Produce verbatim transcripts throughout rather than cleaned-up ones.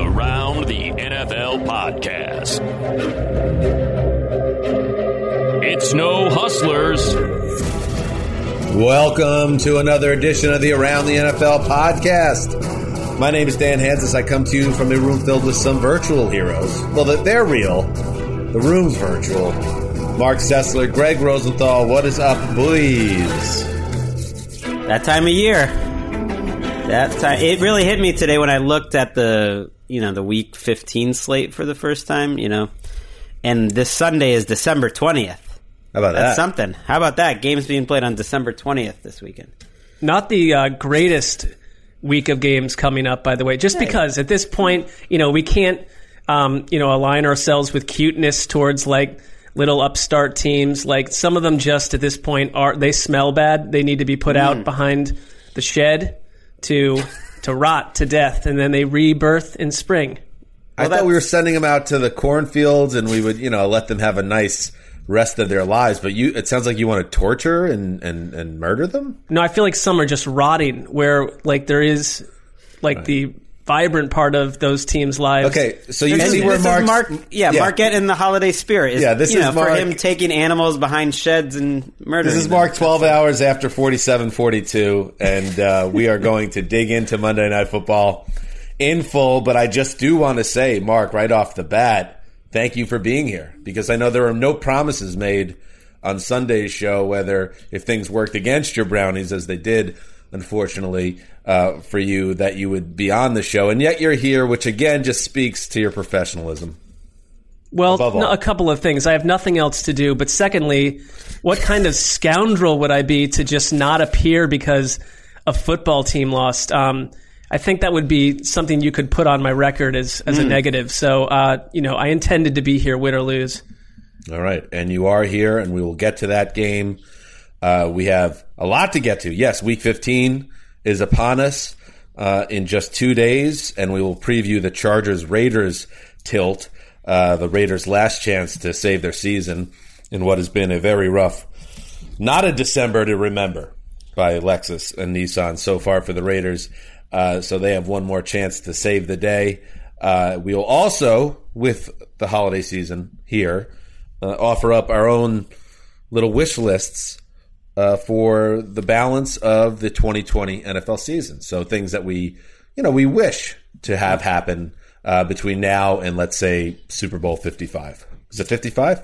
Around the N F L podcast. It's no hustlers. Welcome to another edition of the Around the N F L podcast. My name is Dan Hansis. I come to you from a room filled with some virtual heroes. Well, they're real. The room's virtual. Mark Sessler, Greg Rosenthal, what is up, boys? That time of year. That time. It really hit me today when I looked at the, you know, the week fifteen slate for the first time, you know. And this Sunday is December twentieth. How about That's that? something. How about that? Games being played on December twentieth this weekend. Not the uh, greatest week of games coming up, by the way, just hey. because at this point, you know, we can't, um, you know, align ourselves with cuteness towards, like, little upstart teams. Like, some of them just at this point are, they smell bad. They need to be put mm. out behind the shed to to rot to death, and then they rebirth in spring. I well, thought we were sending them out to the cornfields and we would, you know, let them have a nice rest of their lives. But you, it sounds like you want to torture and, and, and murder them? No, I feel like some are just rotting where, like, there is, like, right. the vibrant part of those teams' lives. Okay, so you this see is, where this Mark's, is Mark, yeah, yeah, Mark getting the holiday spirit. Is, yeah, this you is know, Mark, for him taking animals behind sheds and murdering. This is them. Mark twelve hours after forty-seven forty-two, and uh, we are going to dig into Monday Night Football in full. But I just do want to say, Mark, right off the bat, thank you for being here, because I know there are no promises made on Sunday's show, whether if things worked against your Brownies as they did, unfortunately, uh, for you, that you would be on the show. And yet you're here, which again just speaks to your professionalism. Well, no, a couple of things. I have nothing else to do. But secondly, what kind of scoundrel would I be to just not appear because a football team lost? Um, I think that would be something you could put on my record as, as mm. a negative. So, uh, you know, I intended to be here, win or lose. All right. And you are here, and we will get to that game. Uh, we have a lot to get to. Yes, week fifteen is upon us uh, in just two days, and we will preview the Chargers-Raiders tilt, uh, the Raiders' last chance to save their season in what has been a very rough, not a December to remember by Lexus and Nissan so far for the Raiders. Uh, so they have one more chance to save the day. Uh, we will also, with the holiday season here, uh, offer up our own little wish lists Uh, for the balance of the twenty twenty N F L season. So things that we, you know, we wish to have happen uh, between now and, let's say, Super Bowl fifty-five. Is it fifty-five?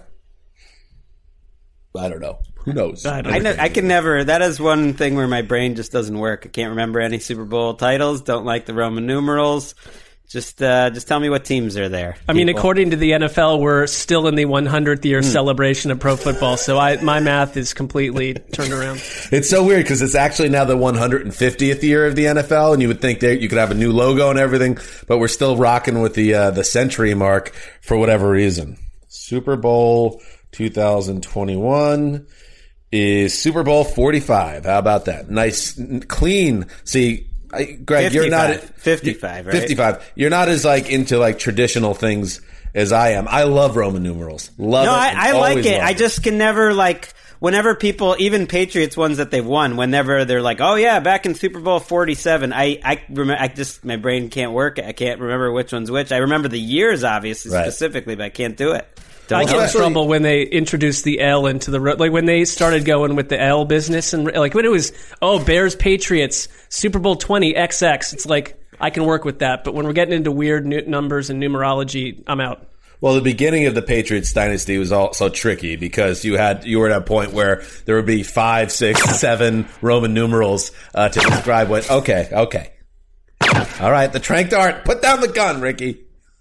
I don't know. Who knows? I, I, know, I can never. That is one thing where my brain just doesn't work. I can't remember any Super Bowl titles. Don't like the Roman numerals. Just uh, just tell me what teams are there. I mean, people. According to the N F L, we're still in the one hundredth year mm. celebration of pro football, so I, my math is completely turned around. It's so weird because it's actually now the one hundred fiftieth year of the N F L, and you would think that you could have a new logo and everything, but we're still rocking with the uh, the century mark for whatever reason. Super Bowl twenty twenty-one is Super Bowl forty-five. How about that? Nice, clean. See, I, Greg, you're not fifty-five, right? fifty-five. You're not as like into like traditional things as I am. I love Roman numerals. Love no, it. I, I like it. I it. just can never like whenever people, even Patriots ones that they've won, whenever they're like, oh yeah, back in Super Bowl forty-seven. I I remember. I just my brain can't work. I can't remember which one's which. I remember the years, obviously, right. specifically, but I can't do it. Don't I get in trouble when they introduced the L into the like when they started going with the L business and like when it was oh Bears Patriots Super Bowl twenty X X. It's like I can work with that, but when we're getting into weird nu- numbers and numerology, I'm out. Well, the beginning of the Patriots dynasty was also tricky because you had you were at a point where there would be five, six, seven Roman numerals uh, to describe what. Okay, okay, all right. The Trank Dart, put down the gun, Ricky.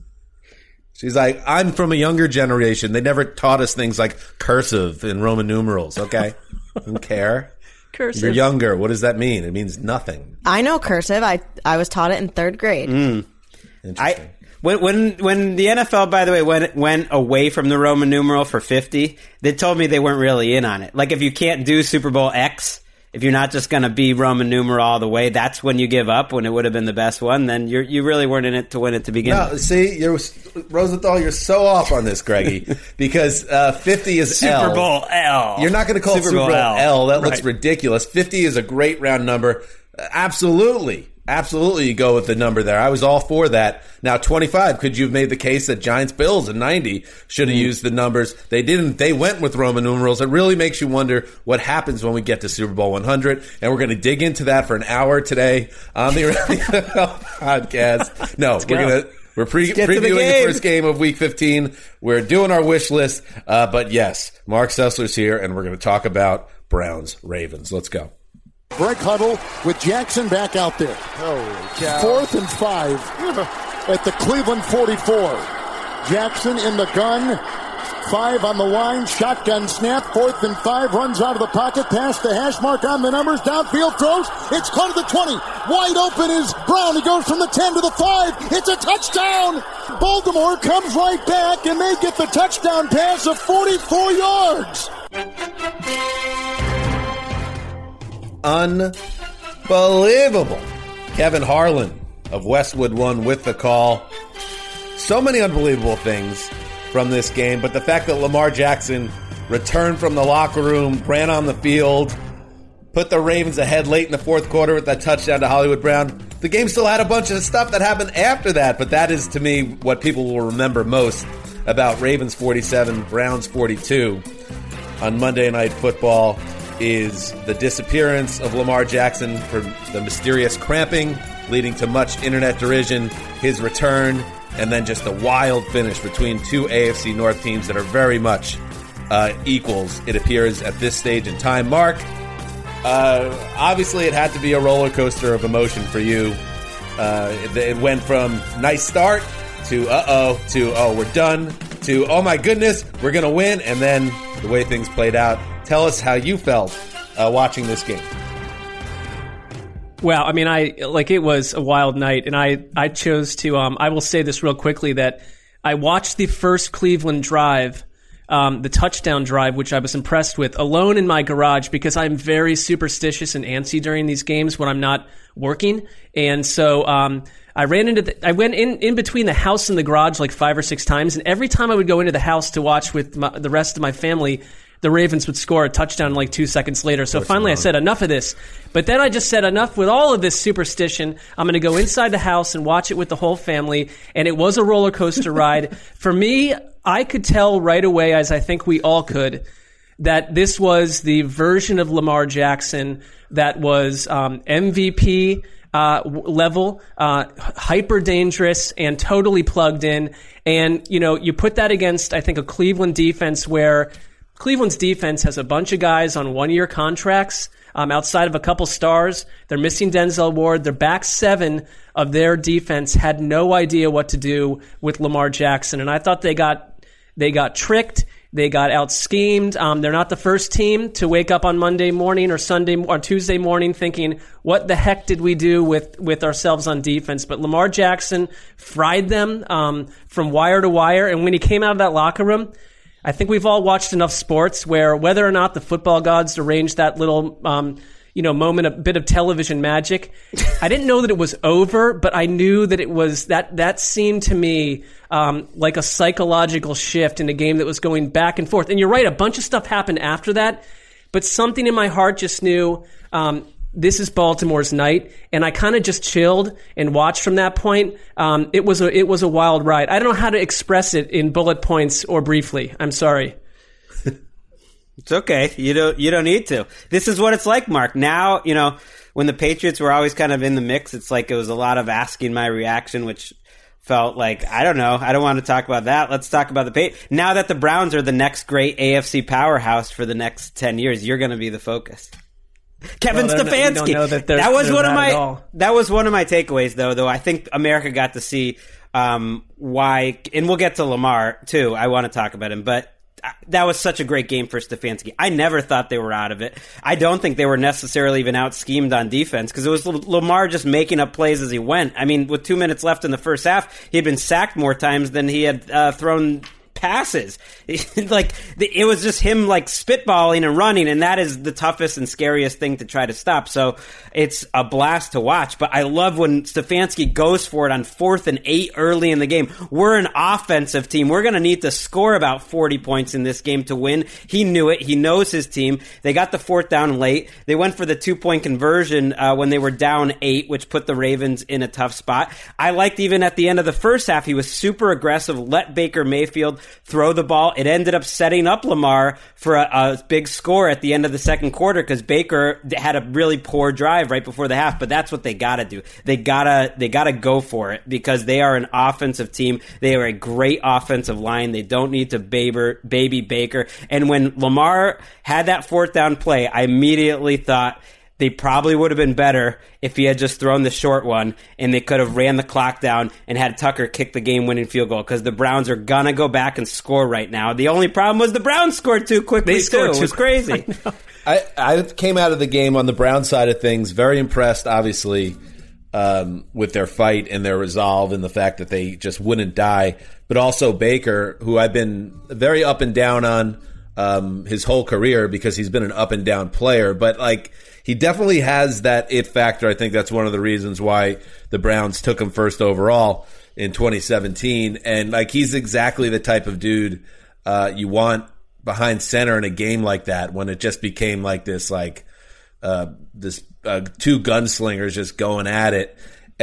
She's like, I'm from a younger generation. They never taught us things like cursive and Roman numerals, okay? Don't care. Cursive. You're younger. What does that mean? It means nothing. I know cursive. I I was taught it in third grade. Mm. Interesting. I, when, when, when the N F L, by the way, went, went away from the Roman numeral for fifty, they told me they weren't really in on it. Like, if you can't do Super Bowl X, if you're not just going to be Roman numeral all the way, that's when you give up, when it would have been the best one, then you're, you really weren't in it to win it to begin no, with. See, you're, Rosenthal, you're so off on this, Greggy, because uh, fifty is Super L. Bowl L. You're not going to call Super it Super Bowl, Bowl L. L. That right. looks ridiculous. fifty is a great round number. Uh, absolutely. Absolutely, you go with the number there. I was all for that. Now, twenty-five, could you have made the case that Giants-Bills in ninety should have used the numbers? They didn't. They went with Roman numerals. It really makes you wonder what happens when we get to Super Bowl one hundred, and we're going to dig into that for an hour today on the N F L podcast. No, Let's we're go. going to we're pre- Get to the previewing the, game. first game of Week fifteen. We're doing our wish list, uh, but yes, Mark Sessler's here, and we're going to talk about Browns-Ravens. Let's go. Break huddle with Jackson back out there. Holy cow. Fourth and five at the Cleveland forty-four. Jackson in the gun. Five on the line. Shotgun snap. Fourth and five. Runs out of the pocket. Past the hash mark on the numbers. Downfield throws. It's caught at the twenty. Wide open is Brown. He goes from the ten to the five. It's a touchdown. Baltimore comes right back, and they get the touchdown pass of forty-four yards. Unbelievable. Kevin Harlan of Westwood One with the call. So many unbelievable things from this game, but the fact that Lamar Jackson returned from the locker room, ran on the field, put the Ravens ahead late in the fourth quarter with that touchdown to Hollywood Brown. The game still had a bunch of stuff that happened after that, but that is, to me, what people will remember most about Ravens forty-seven, Browns forty-two on Monday Night Football. Is the disappearance of Lamar Jackson for the mysterious cramping, leading to much internet derision, his return, and then just a wild finish between two A F C North teams that are very much uh, equals, it appears, at this stage in time. Mark, uh, obviously it had to be a roller coaster of emotion for you. Uh, it, it went from nice start to uh-oh, to oh, we're done, to oh my goodness, we're going to win, and then the way things played out. Tell us how you felt uh, watching this game. Well, I mean, I like it was a wild night, and I, I chose to. Um, I will say this real quickly that I watched the first Cleveland drive, um, the touchdown drive, which I was impressed with, alone in my garage because I'm very superstitious and antsy during these games when I'm not working, and so um, I ran into the, I went in in between the house and the garage like five or six times, and every time I would go into the house to watch with my, the rest of my family, the Ravens would score a touchdown like two seconds later. So finally I said, enough of this. But then I just said, enough with all of this superstition. I'm going to go inside the house and watch it with the whole family. And it was a roller coaster ride. For me, I could tell right away, as I think we all could, that this was the version of Lamar Jackson that was um, M V P uh, level, uh, hyper dangerous and totally plugged in. And, you know, you put that against, I think, a Cleveland defense where Cleveland's defense has a bunch of guys on one-year contracts um, outside of a couple stars. They're missing Denzel Ward. Their back seven of their defense had no idea what to do with Lamar Jackson, and I thought they got they got tricked. They got out-schemed. Um, they're not the first team to wake up on Monday morning or Sunday or Tuesday morning thinking, what the heck did we do with, with ourselves on defense? But Lamar Jackson fried them um, from wire to wire, and when he came out of that locker room, I think we've all watched enough sports where whether or not the football gods arranged that little, um, you know, moment, a bit of television magic, I didn't know that it was over, but I knew that it was, that, that seemed to me um, like a psychological shift in a game that was going back and forth. And you're right, a bunch of stuff happened after that, but something in my heart just knew, um, this is Baltimore's night, and I kind of just chilled and watched from that point. Um, it was a it was a wild ride. I don't know how to express it in bullet points or briefly. I'm sorry. It's okay. You don't you don't need to. This is what it's like, Mark. Now, you know, when the Patriots were always kind of in the mix, it's like it was a lot of asking my reaction, which felt like, I don't know, I don't want to talk about that. Let's talk about the Patriots. Now that the Browns are the next great A F C powerhouse for the next ten years, you're going to be the focus. Kevin well, Stefanski. Not, that, that was one of that my that was one of my takeaways, though. Though I think America got to see um, why, and we'll get to Lamar too. I want to talk about him, but that was such a great game for Stefanski. I never thought they were out of it. I don't think they were necessarily even out schemed on defense because it was Lamar just making up plays as he went. I mean, with two minutes left in the first half, he had been sacked more times than he had uh, thrown passes. Like, it was just him, like, spitballing and running, and that is the toughest and scariest thing to try to stop. So it's a blast to watch. But I love when Stefanski goes for it on fourth and eight early in the game. We're an offensive team. We're going to need to score about forty points in this game to win. He knew it. He knows his team. They got the fourth down late. They went for the two-point conversion uh, when they were down eight, which put the Ravens in a tough spot. I liked even at the end of the first half, he was super aggressive, let Baker Mayfield throw the ball. It ended up setting up Lamar for a, a big score at the end of the second quarter because Baker had a really poor drive right before the half, but that's what they got to do. They gotta they gotta go for it because they are an offensive team. They are a great offensive line. They don't need to baby, baby Baker. And when Lamar had that fourth down play, I immediately thought they probably would have been better if he had just thrown the short one and they could have ran the clock down and had Tucker kick the game-winning field goal because the Browns are going to go back and score right now. The only problem was the Browns scored too quickly, they too. Scored it was too crazy. I, I came out of the game on the Brown side of things very impressed, obviously, um, with their fight and their resolve and the fact that they just wouldn't die. But also Baker, who I've been very up and down on um, his whole career because he's been an up and down player. But, like, he definitely has that it factor. I think that's one of the reasons why the Browns took him first overall in twenty seventeen. And, like, he's exactly the type of dude uh, you want behind center in a game like that when it just became like this, like, uh, this uh, two gunslingers just going at it.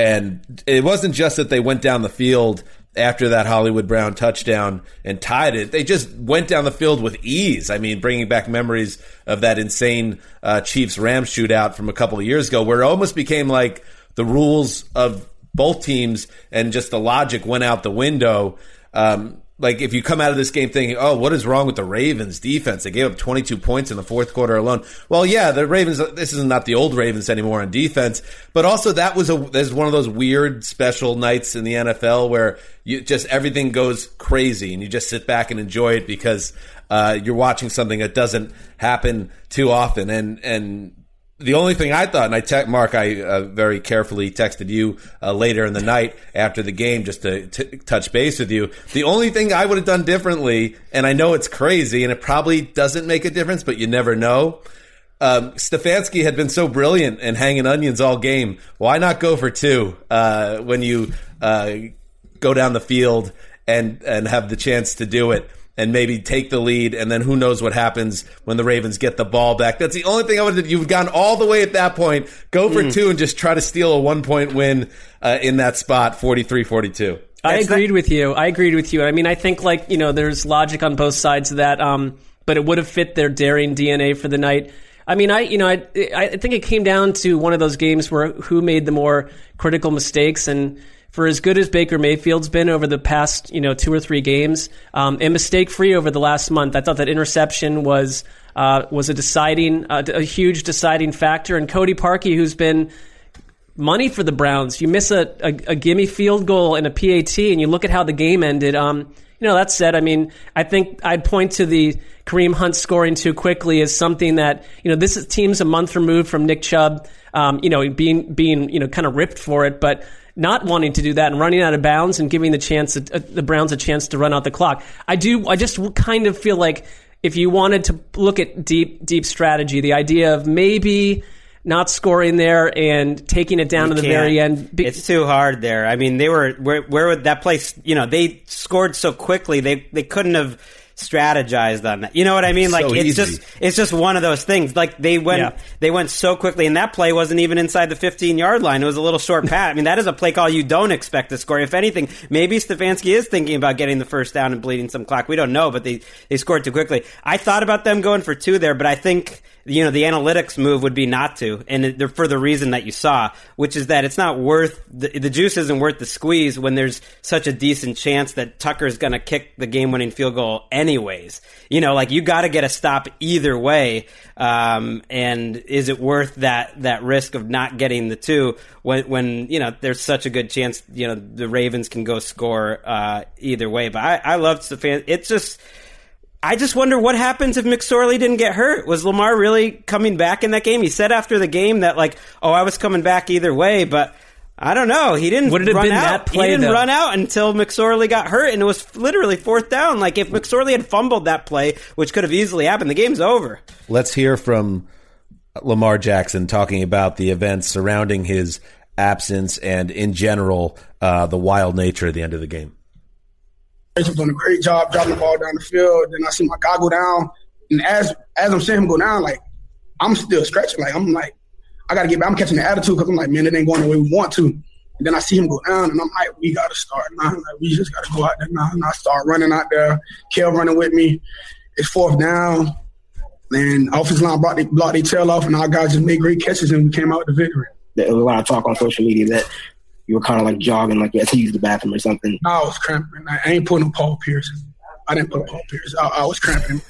And it wasn't just that they went down the field after that Hollywood Brown touchdown and tied it. They just went down the field with ease. I mean, bringing back memories of that insane uh, Chiefs-Rams shootout from a couple of years ago where it almost became like the rules of both teams and just the logic went out the window. Um, like if you come out of this game thinking, oh, what is wrong with the Ravens defense? They gave up twenty-two points in the fourth quarter alone. Well, yeah, the Ravens, this is not the old Ravens anymore on defense, but also that was a, there's one of those weird special nights in the N F L where you just, everything goes crazy and you just sit back and enjoy it because, uh, you're watching something that doesn't happen too often. And, and, the only thing I thought, and I te- Mark, I uh, very carefully texted you uh, later in the night after the game just to t- touch base with you. The only thing I would have done differently, and I know it's crazy, and it probably doesn't make a difference, but you never know. Um, Stefanski had been so brilliant and hanging onions all game. Why not go for two uh, when you uh, go down the field and and have the chance to do it? And maybe take the lead, and then who knows what happens when the Ravens get the ball back. That's the only thing I would have. You've gone all the way at that point. Go for mm. two and just try to steal a one-point win uh, in that spot, forty-three forty-two. I agreed with you. I agreed with you. I mean, I think, like, you know, there's logic on both sides of that, um, but it would have fit their daring D N A for the night. I mean, I you know, I, I think it came down to one of those games where who made the more critical mistakes, and for as good as Baker Mayfield's been over the past, you know, two or three games, um, and mistake-free over the last month, I thought that interception was uh, was a deciding, uh, a huge deciding factor. And Cody Parkey, who's been money for the Browns, you miss a, a, a gimme field goal and a P A T, and you look at how the game ended. Um, you know, that said, I mean, I think I'd point to the Kareem Hunt scoring too quickly as something that, you know, this is, team's a month removed from Nick Chubb, um, you know, being being you know kind of ripped for it, but not wanting to do that and running out of bounds and giving the chance, uh, the Browns a chance to run out the clock. I do. I just kind of feel like if you wanted to look at deep, deep strategy, the idea of maybe not scoring there and taking it down you to the can't. very end. Be- it's too hard there. I mean, they were where, where would that place? You know, they scored so quickly they they couldn't have strategized on that. You know what I mean? Like so it's easy. just it's just one of those things. Like they went Yeah. they went so quickly, and that play wasn't even inside the fifteen yard line. It was a little short pat. I mean, that is a play call you don't expect to score. If anything, maybe Stefanski is thinking about getting the first down and bleeding some clock. We don't know, but they they scored too quickly. I thought about them going for two there, but I think, you know, the analytics move would be not to, and it, for the reason that you saw, which is that it's not worth the, the juice isn't worth the squeeze when there's such a decent chance that Tucker's going to kick the game-winning field goal anyways. You know, like you got to get a stop either way, um, and is it worth that that risk of not getting the two when when you know there's such a good chance, you know, the Ravens can go score uh, either way? But I, I loved Stefan. It's just. I just wonder what happens if McSorley didn't get hurt. Was Lamar really coming back in that game? He said after the game that, like, oh, I was coming back either way, but I don't know. He didn't Would it have run been out. that play, he didn't though? run out until McSorley got hurt, and it was literally fourth down. Like, if McSorley had fumbled that play, which could have easily happened, the game's over. Let's hear from Lamar Jackson talking about the events surrounding his absence and, in general, uh, the wild nature at the end of the game. He's doing a great job dropping the ball down the field. Then I see my guy go down. And as as I'm seeing him go down, like, I'm still stretching. Like, I'm like, I got to get back. I'm catching the attitude because I'm like, man, it ain't going the way we want to. And then I see him go down, and I'm like, we got to start now. Like, we just got to go out there now. And I start running out there. Kel running with me. It's fourth down. And offensive line brought they, blocked their tail off, and our guys just made great catches, and we came out with the victory. There was a lot of talk on social media that you were kind of like jogging, like you had to use the bathroom or something. No, I was cramping. I ain't putting no Paul Pierce. I didn't put Paul Pierce. I, I was cramping.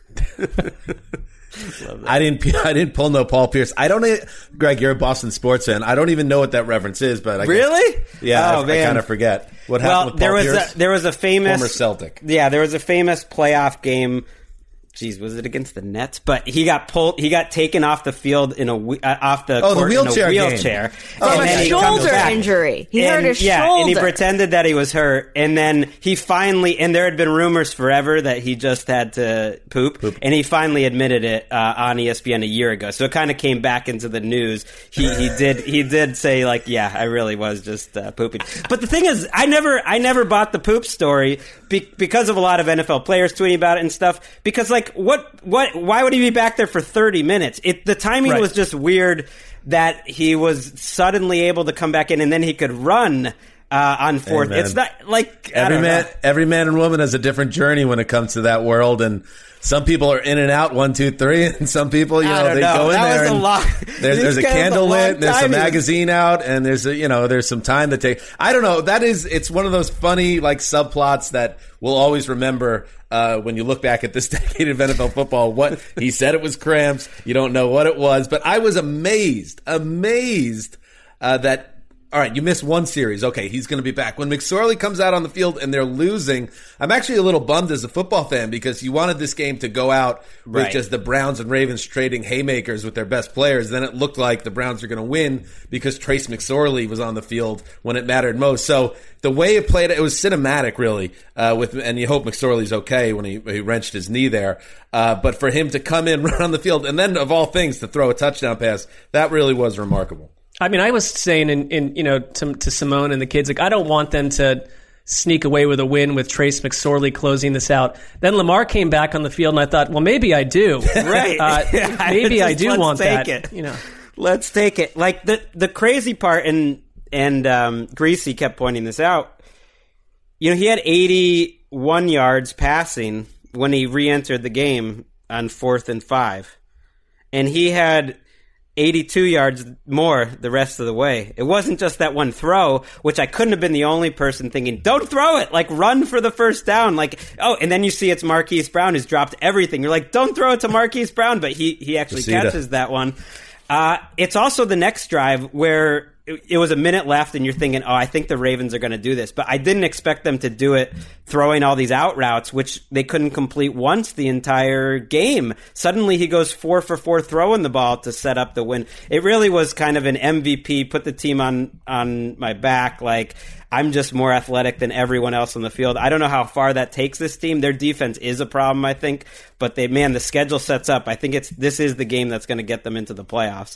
I didn't. I didn't pull no Paul Pierce. I don't. e- Greg, you're a Boston sports fan. I don't even know what that reference is. But I Really? guess, yeah, Oh, I, I man. kind of forget what Well, happened with there Paul was Pierce. a, there was a famous Former Celtic. Yeah, there was a famous playoff game. Jeez, was it against the Nets? But he got pulled. He got taken off the field in a whe- uh, off the Oh, the court wheelchair in a game. wheelchair. Oh, And okay. then he comes Shoulder back. injury. He and, hurt his yeah, shoulder. and he pretended that he was hurt. And then he finally, and there had been rumors forever that he just had to poop. And he finally admitted it uh, on E S P N a year ago. So it kind of came back into the news. He he did he did say like, yeah, I really was just uh, pooping. But the thing is, I never I never bought the poop story be- because of a lot of N F L players tweeting about it and stuff. Because like, what what why would he be back there for thirty minutes? It the timing Right. was just weird that he was suddenly able to come back in and then he could run uh, on fourth. Amen. It's not like I Every don't man, know. every man and woman has a different journey when it comes to that world, and some people are in and out one, two, three, and some people, you I know, don't they know. go in That there. was a and lot. There's, This there's a guy was a candle long lit, there's time. some magazine out, and there's a, you know, there's some time to take. I don't know. That is, it's one of those funny like subplots that we'll always remember uh, when you look back at this decade of N F L football. What he said, it was cramps. You don't know what it was, but I was amazed, amazed uh, that. All right, you missed one series. Okay, he's going to be back. When McSorley comes out on the field and they're losing, I'm actually a little bummed as a football fan because you wanted this game to go out with Right. just the Browns and Ravens trading haymakers with their best players. Then it looked like the Browns are going to win because Trace McSorley was on the field when it mattered most. So the way it played, it was cinematic, really. Uh, with and you hope McSorley's okay when he, he wrenched his knee there. Uh, but for him to come in, run on the field, and then of all things to throw a touchdown pass, that really was remarkable. I mean, I was saying, in, in you know, to, to Simone and the kids, like, I don't want them to sneak away with a win with Trace McSorley closing this out. Then Lamar came back on the field, and I thought, well, maybe I do. Right. Uh, maybe I Just do let's want take that. it. You know, Let's take it. Like the the crazy part, and and um, Greasy kept pointing this out. You know, he had eighty-one yards passing when he re-entered the game on fourth and five, and he had eighty-two yards more the rest of the way. It wasn't just that one throw, which I couldn't have been the only person thinking, don't throw it, like run for the first down. Like, oh, and then you see it's Marquise Brown who's dropped everything. You're like, don't throw it to Marquise Brown, but he, he actually Casita. catches that one. Uh, it's also the next drive where it, it was a minute left and you're thinking, oh, I think the Ravens are going to do this. But I didn't expect them to do it throwing all these out routes, which they couldn't complete once the entire game. Suddenly he goes four for four throwing the ball to set up the win. It really was kind of an M V P, put the team on, on my back. Like, I'm just more athletic than everyone else on the field. I don't know how far that takes this team. Their defense is a problem, I think. But they, man, the schedule sets up. I think it's this is the game that's going to get them into the playoffs.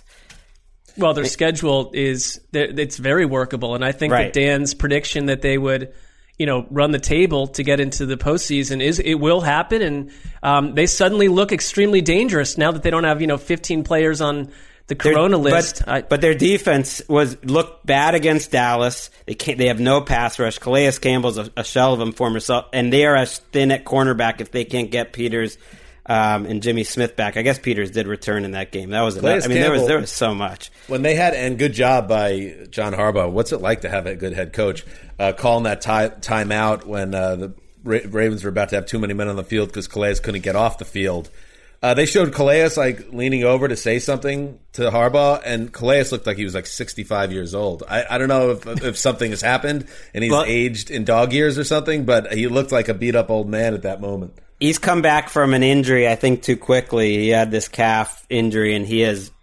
well, their schedule is it's very workable, and I think Right. that Dan's prediction that they would, you know, run the table to get into the postseason is it will happen, and um, they suddenly look extremely dangerous now that they don't have, you know, fifteen players on the Corona Their- list. But, I, but their defense was looked bad against Dallas. They can't, they have no pass rush. Calais Campbell's a, a shell of him, former self, and they are as thin at cornerback if they can't get Peters um, and Jimmy Smith back. I guess Peters did return in that game. That was Calais enough. I mean, there was Campbell- there was so much. When they had, and good job by John Harbaugh. What's it like to have a good head coach uh, calling that tie, timeout when uh, the Ra- Ravens were about to have too many men on the field because Calais couldn't get off the field? Uh, they showed Calais like leaning over to say something to Harbaugh, and Calais looked like he was like sixty-five years old. I, I don't know if, if something has happened and he's Well- aged in dog years or something, but he looked like a beat up old man at that moment. He's come back from an injury, I think, too quickly. He had this calf injury, and he has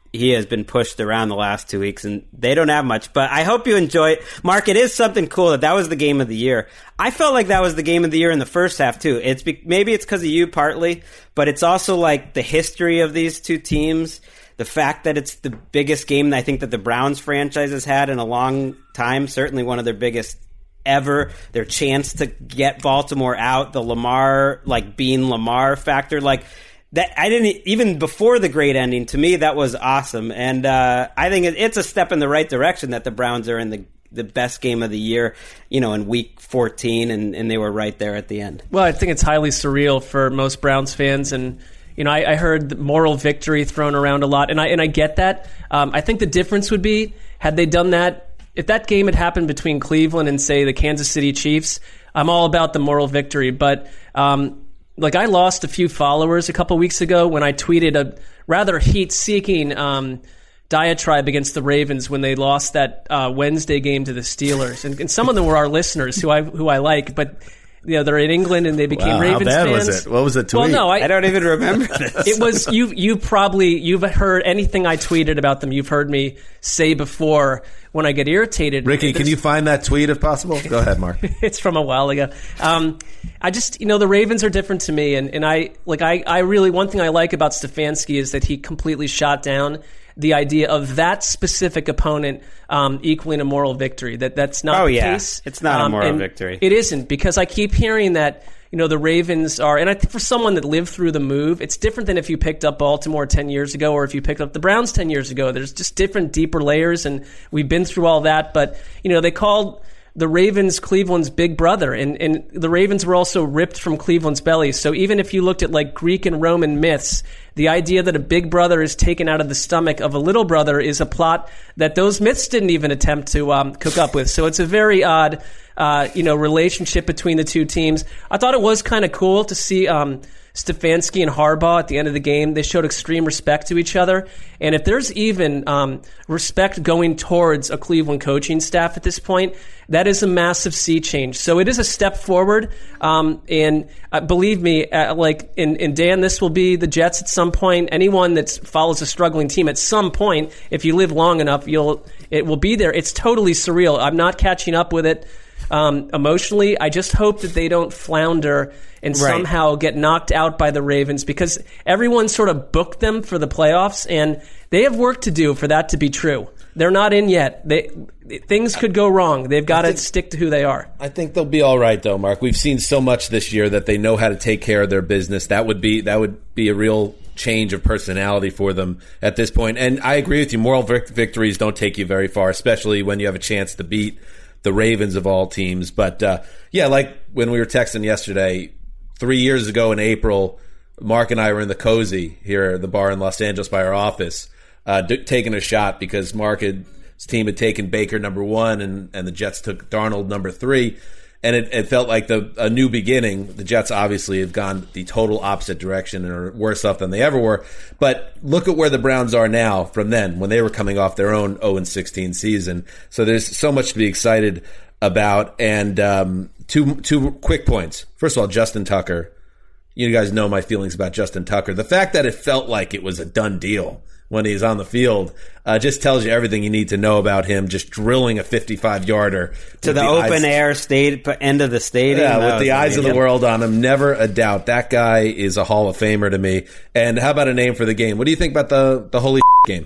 he has been pushed around the last two weeks, and they don't have much. But I hope you enjoy it. Mark, it is something cool that that was the game of the year. I felt like that was the game of the year in the first half, too. It's be- Maybe it's because of you, partly, but it's also like the history of these two teams, the fact that it's the biggest game I think that the Browns franchise has had in a long time, certainly one of their biggest ever. Their chance to get Baltimore out, the Lamar, like being Lamar factor, like that. I didn't even before the great ending. To me, that was awesome, and uh, I think it, it's a step in the right direction that the Browns are in the the best game of the year, you know, in week fourteen, and, and they were right there at the end. Well, I think it's highly surreal for most Browns fans, and you know, I, I heard the moral victory thrown around a lot, and I and I get that. Um, I think the difference would be had they done that. If that game had happened between Cleveland and, say, the Kansas City Chiefs, I'm all about the moral victory. But, um, like, I lost a few followers a couple weeks ago when I tweeted a rather heat-seeking um, diatribe against the Ravens when they lost that uh, Wednesday game to the Steelers. And, and some of them were our listeners who I who I like, but... You know, they're in England and they became wow, Ravens how bad fans. Was it? What was the tweet? Well, no, I, I don't even remember this. It was you. You probably you've heard anything I tweeted about them. You've heard me say before when I get irritated. Ricky, can you find that tweet if possible? Go ahead, Mark. It's from a while ago. Um, I just, you know, the Ravens are different to me, and, and I like I, I really one thing I like about Stefanski is that he completely shot down the idea of that specific opponent um, equaling a moral victory. That that's not oh, the yeah. case. It's not um, a moral and victory. It isn't, because I keep hearing that, you know, the Ravens are, and I think for someone that lived through the move, it's different than if you picked up Baltimore ten years ago or if you picked up the Browns ten years ago. There's just different, deeper layers, and we've been through all that. But, you know, they called the Ravens Cleveland's big brother, and, and the Ravens were also ripped from Cleveland's belly. So even if you looked at like Greek and Roman myths, the idea that a big brother is taken out of the stomach of a little brother is a plot that those myths didn't even attempt to um, cook up with. So it's a very odd, uh, you know, relationship between the two teams. I thought it was kind of cool to see um, Stefanski and Harbaugh at the end of the game. They showed extreme respect to each other. And if there's even um, respect going towards a Cleveland coaching staff at this point, that is a massive sea change. So it is a step forward. Um, and uh, believe me, uh, like in, in Dan, this will be the Jets at some point. Anyone that follows a struggling team at some point, if you live long enough, you'll it will be there. It's totally surreal. I'm not catching up with it um, emotionally. I just hope that they don't flounder and right. somehow get knocked out by the Ravens, because everyone sort of booked them for the playoffs, and they have work to do for that to be true. They're not in yet. They things could go wrong. They've got to stick to who they are. I think they'll be all right, though, Mark. We've seen so much this year that they know how to take care of their business. That would be that would be a real change of personality for them at this point. And I agree with you. Moral vic- victories don't take you very far, especially when you have a chance to beat the Ravens of all teams. But uh, yeah, like when we were texting yesterday, three years ago in April, Mark and I were in the Cozy here at the bar in Los Angeles by our office, uh, d- taking a shot because Mark had, his team had taken Baker number one and, and the Jets took Darnold number three. And it, it felt like the a new beginning. The Jets obviously have gone the total opposite direction and are worse off than they ever were. But look at where the Browns are now from then, when they were coming off their own oh and sixteen season. So there's so much to be excited about. And um, two two quick points. First of all, Justin Tucker. You guys know my feelings about Justin Tucker. The fact that it felt like it was a done deal when he's on the field uh, just tells you everything you need to know about him, just drilling a fifty-five-yarder. To the, the open air state, end of the stadium. Yeah, that with the eyes amazing. of the world on him. Never a doubt. That guy is a Hall of Famer to me. And how about a name for the game? What do you think about the, the holy game?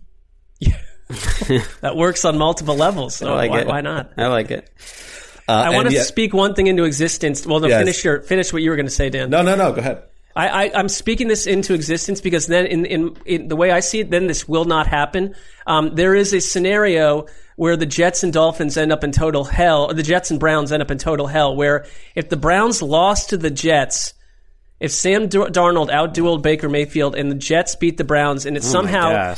Yeah. That works on multiple levels. So I like why, it. why not? I like it. Uh, I want to yet, speak one thing into existence. Well, no, yes. finish your finish what you were going to say, Dan. No, no, no. Go ahead. I, I, I'm speaking this into existence because then, in, in, in the way I see it, then this will not happen. Um, there is a scenario where the Jets and Dolphins end up in total hell, or the Jets and Browns end up in total hell, where if the Browns lost to the Jets, if Sam Darnold outdueled Baker Mayfield and the Jets beat the Browns, and it's oh somehow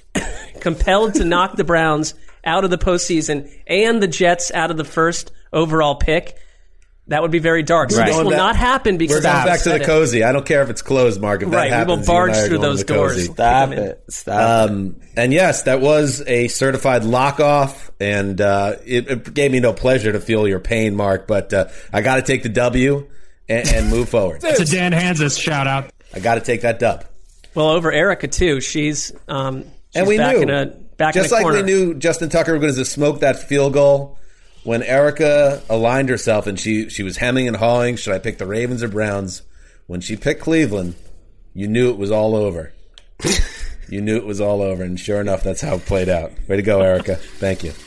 compelled to knock the Browns out of the postseason and the Jets out of the first overall pick, that would be very dark. So right. this will back, not happen because we're going back to the Cozy. I don't care if it's closed, Mark. If right, that happens, we will barge through those doors. Cozy. Stop it. Stop um, it. And yes, that was a certified lock-off, and uh, it, it gave me no pleasure to feel your pain, Mark, but uh, I got to take the W and, and move forward. It's a Dan Hanzus shout-out. I got to take that dub. Well, over Erica, too. She's... Um, and we back knew, in a, back just in a like corner. we knew Justin Tucker was going to smoke that field goal when Erica aligned herself and she, she was hemming and hawing. Should I pick the Ravens or Browns? When she picked Cleveland, you knew it was all over. You knew it was all over, and sure enough, that's how it played out. Way to go, Erica. Thank you.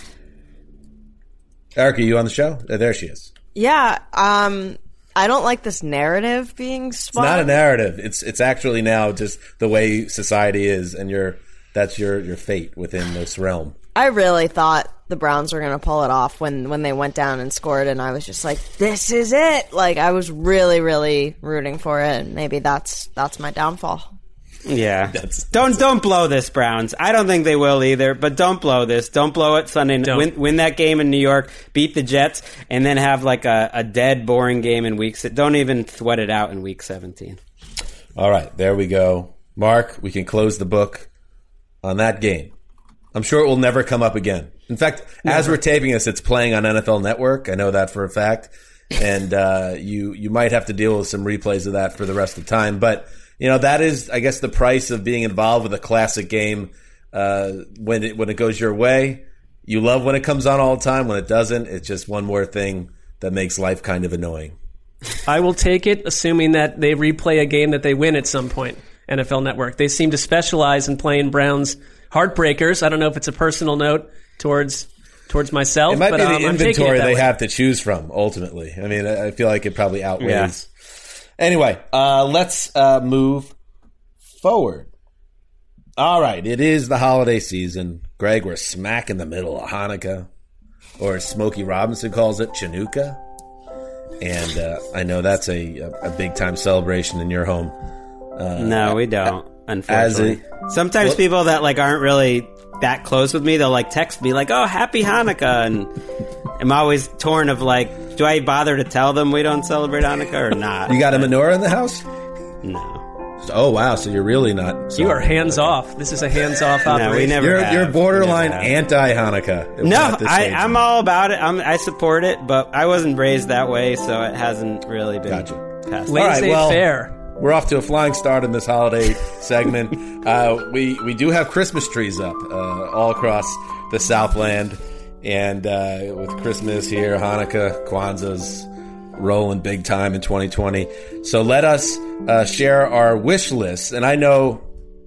Erica, you on the show? Oh, there she is. Yeah, um, I don't like this narrative being spun. It's not a narrative. It's it's actually now just the way society is, and your that's your, your fate within this realm. I really thought the Browns were going to pull it off when, when they went down and scored, and I was just like, this is it. Like, I was really, really rooting for it, and maybe that's that's my downfall. Yeah. That's- don't don't blow this, Browns. I don't think they will either, but don't blow this. Don't blow it Sunday. Don't. Win, win that game in New York, beat the Jets, and then have like a, a dead, boring game in week six. Don't even sweat it out in week seventeen. All right, there we go. Mark, we can close the book on that game. I'm sure it will never come up again. In fact, never. As we're taping this, it's playing on N F L Network. I know that for a fact. And uh, you you might have to deal with some replays of that for the rest of the time. But, you know, that is, I guess, the price of being involved with a classic game. Uh, when it when it goes your way, you love when it comes on all the time. When it doesn't, it's just one more thing that makes life kind of annoying. I will take it, assuming that they replay a game that they win at some point. N F L Network. They seem to specialize in playing Browns heartbreakers. I don't know if it's a personal note towards towards myself. It might but, be the um, inventory they way. have to choose from, ultimately. I mean, I feel like it probably outweighs. Yeah. Anyway, uh, let's uh, move forward. All right, it is the holiday season. Greg, we're smack in the middle of Hanukkah, or as Smokey Robinson calls it, Chanukah. And uh, I know that's a, a, a big-time celebration in your home. Uh, no, we don't, unfortunately. A, Sometimes well, people that like aren't really that close with me, they'll like text me like, oh, happy Hanukkah. And I'm always torn of like, do I bother to tell them we don't celebrate Hanukkah or not? You got a menorah in the house? No. Oh, wow. So you're really not. You are hands off. This is a hands off operation. No, we never You're, have. you're borderline have. anti-Hanukkah. No, I, I'm all about it. I'm, I support it, but I wasn't raised that way, so it hasn't really been Gotcha. passed. Laissez-faire. We're off to a flying start in this holiday segment. Uh, we we do have Christmas trees up uh, all across the Southland, and uh, with Christmas here, Hanukkah, Kwanzaa's rolling big time in twenty twenty. So let us uh, share our wish lists. And I know,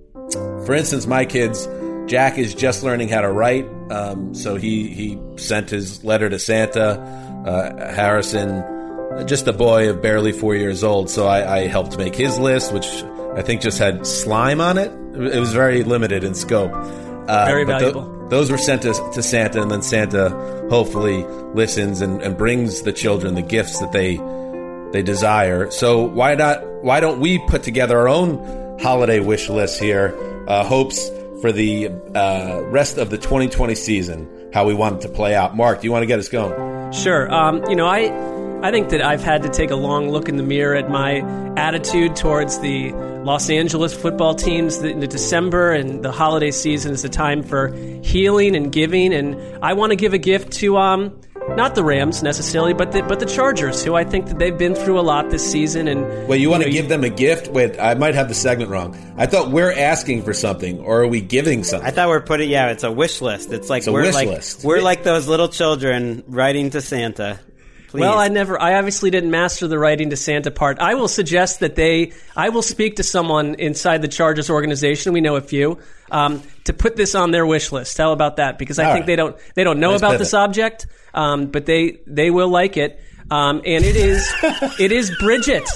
for instance, my kids, Jack is just learning how to write, um, so he he sent his letter to Santa. Uh, Harrison, just a boy of barely four years old, so I, I helped make his list, which I think just had slime on it. It was very limited in scope. Uh, very but valuable. Th- those were sent to, to Santa, and then Santa hopefully listens and, and brings the children the gifts that they they desire. So why not? Why don't we put together our own holiday wish list here? Uh, hopes for the uh, rest of the twenty twenty season, how we want it to play out. Mark, do you want to get us going? Sure. Um, you know, I I think that I've had to take a long look in the mirror at my attitude towards the Los Angeles football teams. The, the December and the holiday season is a time for healing and giving, and I want to give a gift to um, not the Rams necessarily, but the, but the Chargers, who I think that they've been through a lot this season. And wait, you want you to know, give them a gift? Wait, I might have the segment wrong. I thought we're asking for something, or are we giving something? I thought we're putting yeah, it's a wish list. It's like It's a we're wish like list. we're like those little children writing to Santa. Please. Well, I never, I obviously didn't master the writing to Santa part. I will suggest that they, I will speak to someone inside the Chargers organization, we know a few, um, to put this on their wish list. How about that? Because I All think right. they don't, they don't know Nice about pivot. this object, um, but they, they will like it. Um, and it is, it is Bridget.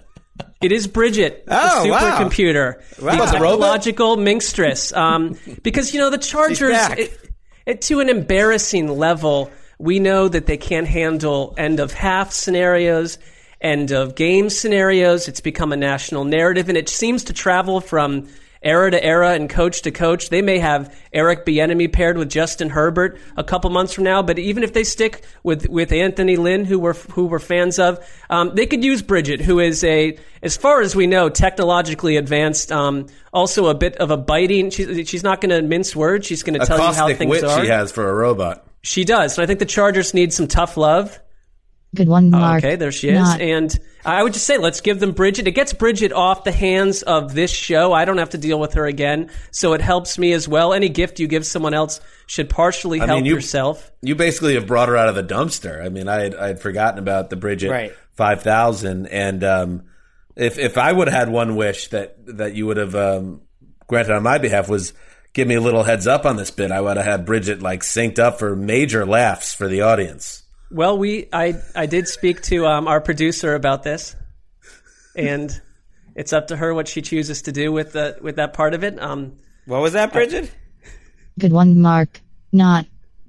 It is Bridget, Oh, the wow. supercomputer, Wow. the The robot? technological minstress. Um, because, you know, the Chargers, back. it, it, to an embarrassing level, we know that they can't handle end of half scenarios, end of game scenarios. It's become a national narrative, and it seems to travel from era to era and coach to coach. They may have Eric Bieniemy paired with Justin Herbert a couple months from now, but even if they stick with, with Anthony Lynn, who we're who we're fans of, um, they could use Bridget, who is a, as far as we know, technologically advanced. Um, also a bit of a biting. She's she's not going to mince words. She's going to a tell you how caustic things wit are. she has for a robot. She does. And I think the Chargers need some tough love. Good one, Mark. Okay, there she is. Not. And I would just say, let's give them Bridget. It gets Bridget off the hands of this show. I don't have to deal with her again, so it helps me as well. Any gift you give someone else should partially I help mean, you, yourself. You basically have brought her out of the dumpster. I mean, I had, I had forgotten about the Bridget Right. five thousand, and um, if if I would have had one wish that that you would have um, granted on my behalf was give me a little heads up on this bit, I would have had Bridget like synced up for major laughs for the audience. Well, we I I did speak to um, our producer about this, and it's up to her what she chooses to do with the with that part of it. Um, What was that, Bridget? Good one, Mark. Not.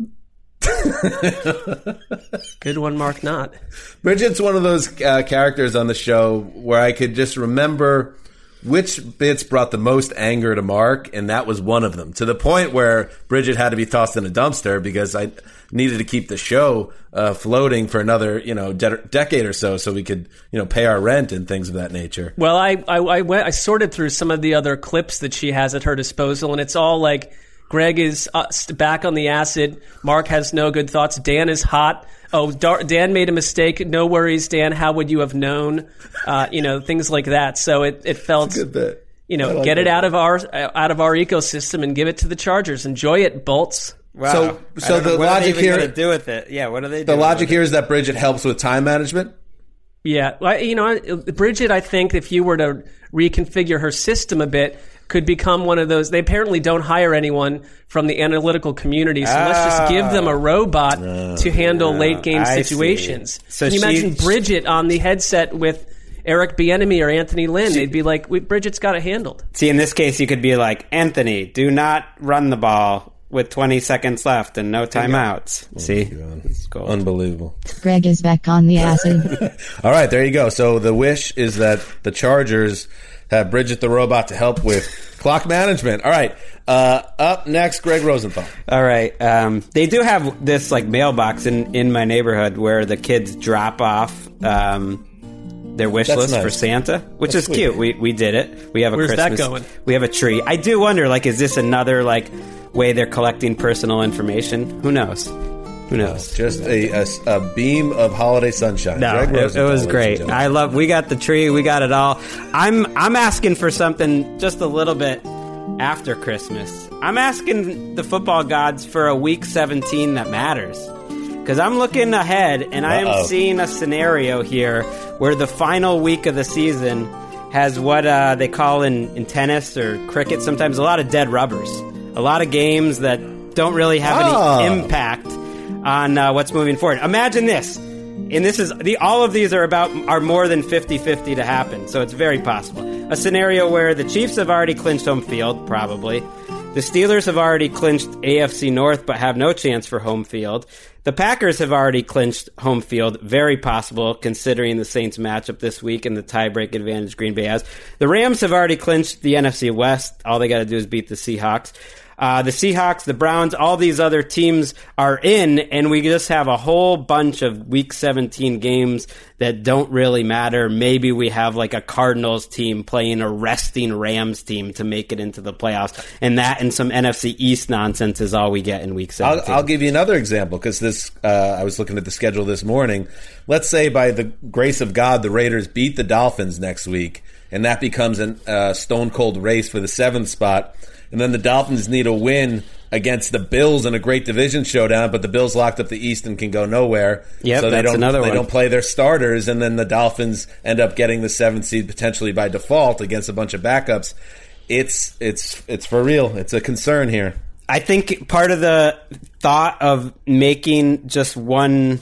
good one, Mark. Not. Bridget's one of those uh, characters on the show where I could just remember which bits brought the most anger to Mark, and that was one of them. To the point where Bridget had to be tossed in a dumpster because I needed to keep the show uh, floating for another, you know, de- decade or so, so we could, you know, pay our rent and things of that nature. Well, I I, I went I sorted through some of the other clips that she has at her disposal, and it's all like Greg is uh, back on the acid. Mark has no good thoughts. Dan is hot. Oh, Dar- Dan made a mistake. No worries, Dan. How would you have known? Uh, you know, things like that. So it, it felt, Good bit. you know, I like get it that. out of our out of our ecosystem and give it to the Chargers. Enjoy it, Bolts. Wow. So- I so don't know. the what are they logic even here- gonna do with it? Yeah, what are they The doing logic with here it? is that Bridget helps with time management. Yeah, well, you know, Bridget, I think if you were to reconfigure her system a bit, could become one of those. They apparently don't hire anyone from the analytical community, so let's just give them a robot to handle late game I see. situations. So Can you she- imagine Bridget on the headset with Eric Bieniemy or Anthony Lynn? They'd be like, "We- Bridget's got it handled." See, in this case, you could be like, Anthony, do not run the ball with twenty seconds left and no timeouts. See? It's gold. Unbelievable. Greg is back on the acid. All right, there you go. So the wish is that the Chargers have Bridget the robot to help with clock management. All right, uh, up next, Greg Rosenthal. All right. Um, they do have this like mailbox in, in my neighborhood where the kids drop off um, their wish That's list nice. for Santa, which That's is sweet. cute. We we did it. We have a Where's that Christmas. going? We have a tree. I do wonder, like, is this another like way they're collecting personal information? Who knows? Who knows? Just a, a, a beam of holiday sunshine. No, Greg it, it Rosenthal, was ladies great. and gentlemen. I love. We got the tree. We got it all. I'm I'm asking for something just a little bit after Christmas. I'm asking the football gods for a week seventeen that matters. Because I'm looking ahead, and I am Uh-oh. seeing a scenario here where the final week of the season has what uh, they call in, in tennis or cricket sometimes a lot of dead rubbers. A lot of games that don't really have Ah. any impact on uh, what's moving forward. Imagine this. And this is the all of these are about are more than fifty-fifty to happen, so it's very possible. A scenario where the Chiefs have already clinched home field, probably. The Steelers have already clinched A F C North but have no chance for home field. The Packers have already clinched home field, very possible considering the Saints matchup this week and the tiebreak advantage Green Bay has. The Rams have already clinched the N F C West. All they got to do is beat the Seahawks. Uh, the Seahawks, the Browns, all these other teams are in, and we just have a whole bunch of Week seventeen games that don't really matter. Maybe we have like a Cardinals team playing a resting Rams team to make it into the playoffs, and that and some N F C East nonsense is all we get in Week I'll, seventeen. I'll give you another example because this. Uh, I was looking at the schedule this morning. Let's say by the grace of God, the Raiders beat the Dolphins next week, and that becomes a uh, stone cold race for the seventh spot. And then the Dolphins need a win against the Bills in a great division showdown, but the Bills locked up the East and can go nowhere. Yep, so they that's don't another they one. don't play their starters, and then the Dolphins end up getting the seventh seed potentially by default against a bunch of backups. It's it's it's for real. It's a concern here. I think part of the thought of making just one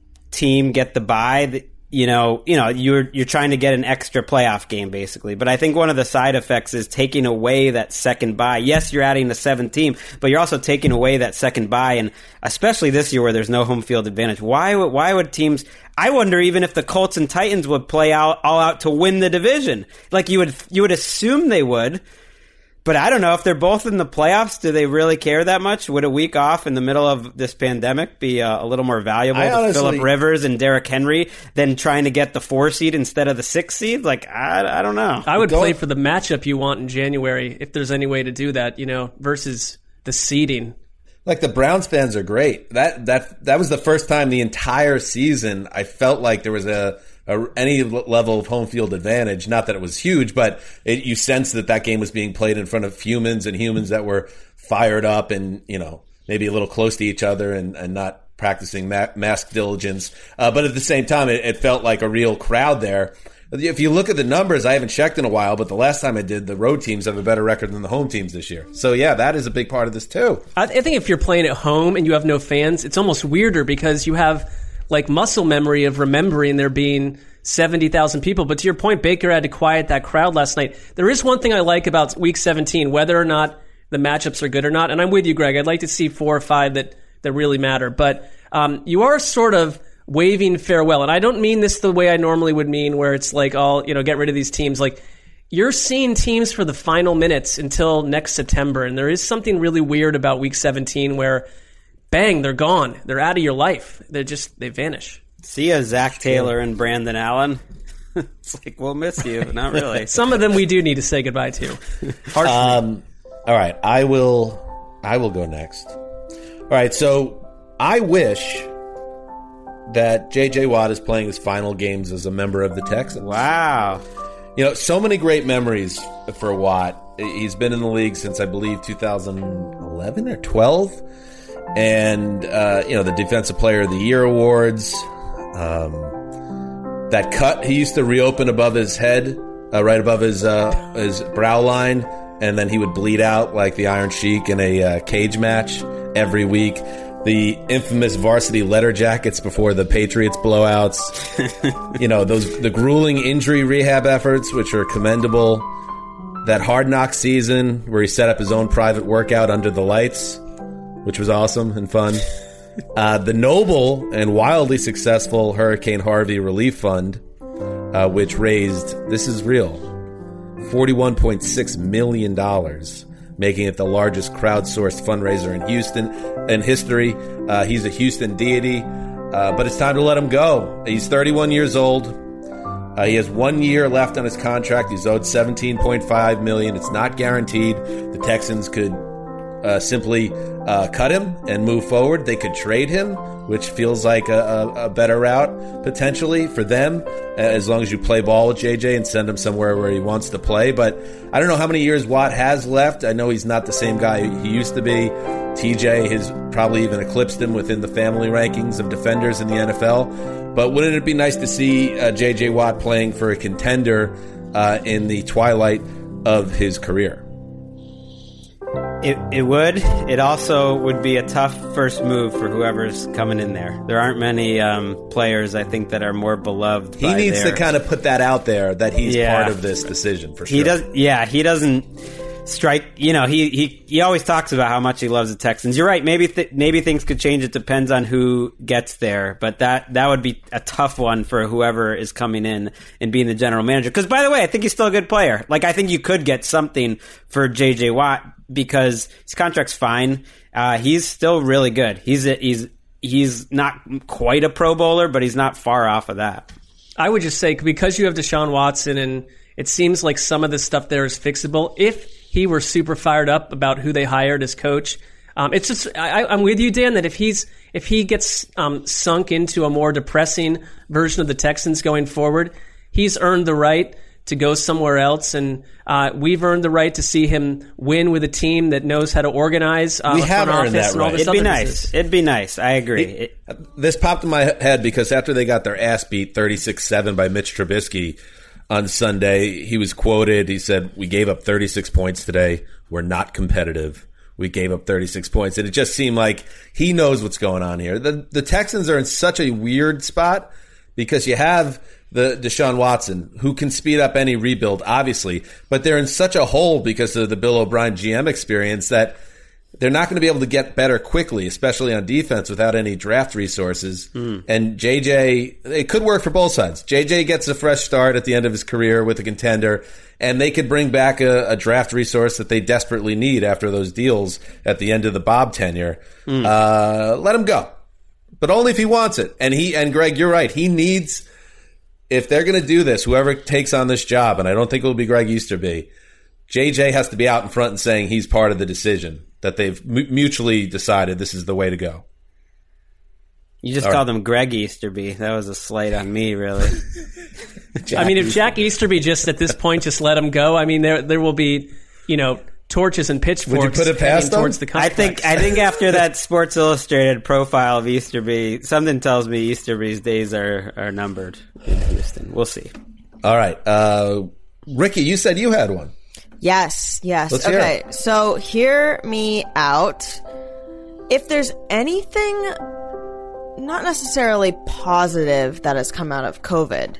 team get the bye, you know, you know, you're you're trying to get an extra playoff game basically. But I think one of the side effects is taking away that second bye. Yes, you're adding the seventh team, but you're also taking away that second bye, and especially this year where there's no home field advantage. Why would why would teams? I wonder even if the Colts and Titans would play out all out to win the division. Like you would you would assume they would. But I don't know if they're both in the playoffs. Do they really care that much? Would a week off in the middle of this pandemic be uh, a little more valuable I to honestly- Phillip Rivers and Derrick Henry than trying to get the four seed instead of the six seed? Like, I, I don't know. I would Don't- play for the matchup you want in January if there's any way to do that, you know, versus the seeding. Like, the Browns fans are great. That that that was the first time the entire season I felt like there was a, a any level of home field advantage. Not that it was huge, but it, you sense that that game was being played in front of humans and humans that were fired up and, you know, maybe a little close to each other and, and not practicing ma- mask diligence. Uh, but at the same time, it, it felt like a real crowd there. If you look at the numbers, I haven't checked in a while, but the last time I did, the road teams have a better record than the home teams this year. So, yeah, that is a big part of this, too. I, I think if you're playing at home and you have no fans, it's almost weirder because you have, like, muscle memory of remembering there being seventy thousand people. But to your point, Baker had to quiet that crowd last night. There is one thing I like about Week seventeen, whether or not the matchups are good or not, and I'm with you, Greg. I'd like to see four or five that, that really matter. But um, you are sort of waving farewell. And I don't mean this the way I normally would mean, where it's like, all, you know, get rid of these teams. Like, you're seeing teams for the final minutes until next September. And there is something really weird about Week seventeen where, bang, they're gone. They're out of your life. They're just, they vanish. See ya, Zach Taylor and Brandon Allen. It's like, we'll miss you. Not really. Some of them we do need to say goodbye to. Hard um, all right, I will, I will go next. All right, so I wish that J J. Watt is playing his final games as a member of the Texans. Wow. You know, so many great memories for Watt. He's been in the league since, I believe, two thousand eleven or twelve. And, uh, you know, the Defensive Player of the Year awards. Um, that cut he used to reopen above his head, uh, right above his uh, his brow line, and then he would bleed out like the Iron Sheik in a uh, cage match every week. The infamous varsity letter jackets before the Patriots blowouts. You know, those the grueling injury rehab efforts, which are commendable. That Hard Knock season where he set up his own private workout under the lights, which was awesome and fun. Uh, the noble and wildly successful Hurricane Harvey Relief Fund, uh, which raised, this is real, forty-one point six million dollars. Making it the largest crowdsourced fundraiser in Houston in history. Uh, he's a Houston deity, uh, but it's time to let him go. He's thirty-one years old. Uh, he has one year left on his contract. He's owed seventeen point five million dollars. It's not guaranteed. The Texans could uh, simply uh, cut him and move forward. They could trade him, which feels like a, a, a better route potentially for them, as long as you play ball with J J and send him somewhere where he wants to play. But I don't know how many years Watt has left. I know he's not the same guy he used to be. T J has probably even eclipsed him within the family rankings of defenders in the N F L. But wouldn't it be nice to see uh, J J. Watt playing for a contender uh, in the twilight of his career? It it would. It also would be a tough first move for whoever's coming in there. There aren't many um, players, I think, that are more beloved. He by needs their... to kind of put that out there that he's yeah. part of this decision for sure. He does. Yeah, he doesn't strike. You know, he he he always talks about how much he loves the Texans. You're right. Maybe th- maybe things could change. It depends on who gets there. But that that would be a tough one for whoever is coming in and being the general manager. Because by the way, I think he's still a good player. Like, I think you could get something for J J. Watt because his contract's fine. Uh, he's still really good. He's a, he's he's not quite a Pro Bowler, but he's not far off of that. I would just say, because you have Deshaun Watson and it seems like some of the stuff there is fixable. If he were super fired up about who they hired as coach, um, it's just I, I'm with you, Dan, that if he's if he gets um, sunk into a more depressing version of the Texans going forward, he's earned the right to go somewhere else, and uh, we've earned the right to see him win with a team that knows how to organize. Uh, we have earned that right. It'd be nice. Business. It'd be nice. I agree. It, it, this popped in my head because after they got their ass beat thirty-six seven by Mitch Trubisky on Sunday, he was quoted. He said, "We gave up thirty-six points today. We're not competitive. We gave up thirty-six points." And it just seemed like he knows what's going on here. The, the Texans are in such a weird spot because you have the Deshaun Watson, who can speed up any rebuild, obviously, but they're in such a hole because of the Bill O'Brien G M experience that they're not going to be able to get better quickly, especially on defense, without any draft resources. Mm. And J J, it could work for both sides. J J gets a fresh start at the end of his career with a contender, and they could bring back a, a draft resource that they desperately need after those deals at the end of the Bob tenure. Mm. Uh, let him go, but only if he wants it. And he and Greg, you're right. He needs. If they're going to do this, whoever takes on this job, and I don't think it will be Greg Easterby, J J has to be out in front and saying he's part of the decision. that they've mu- mutually decided this is the way to go. You just All called right. him Greg Easterby. That was a slight on me, really. I mean, if Jack Easterby just at this point just let him go, I mean, there there will be, you know, torches and pitchforks. Would you put it past heading them? towards the I complex. think I think after that Sports Illustrated profile of Easterby, something tells me Easterby's days are, are numbered in Houston. We'll see. All right. Uh, Ricky, you said you had one. Yes, yes. Let's hear okay, so hear me out. If there's anything not necessarily positive that has come out of COVID,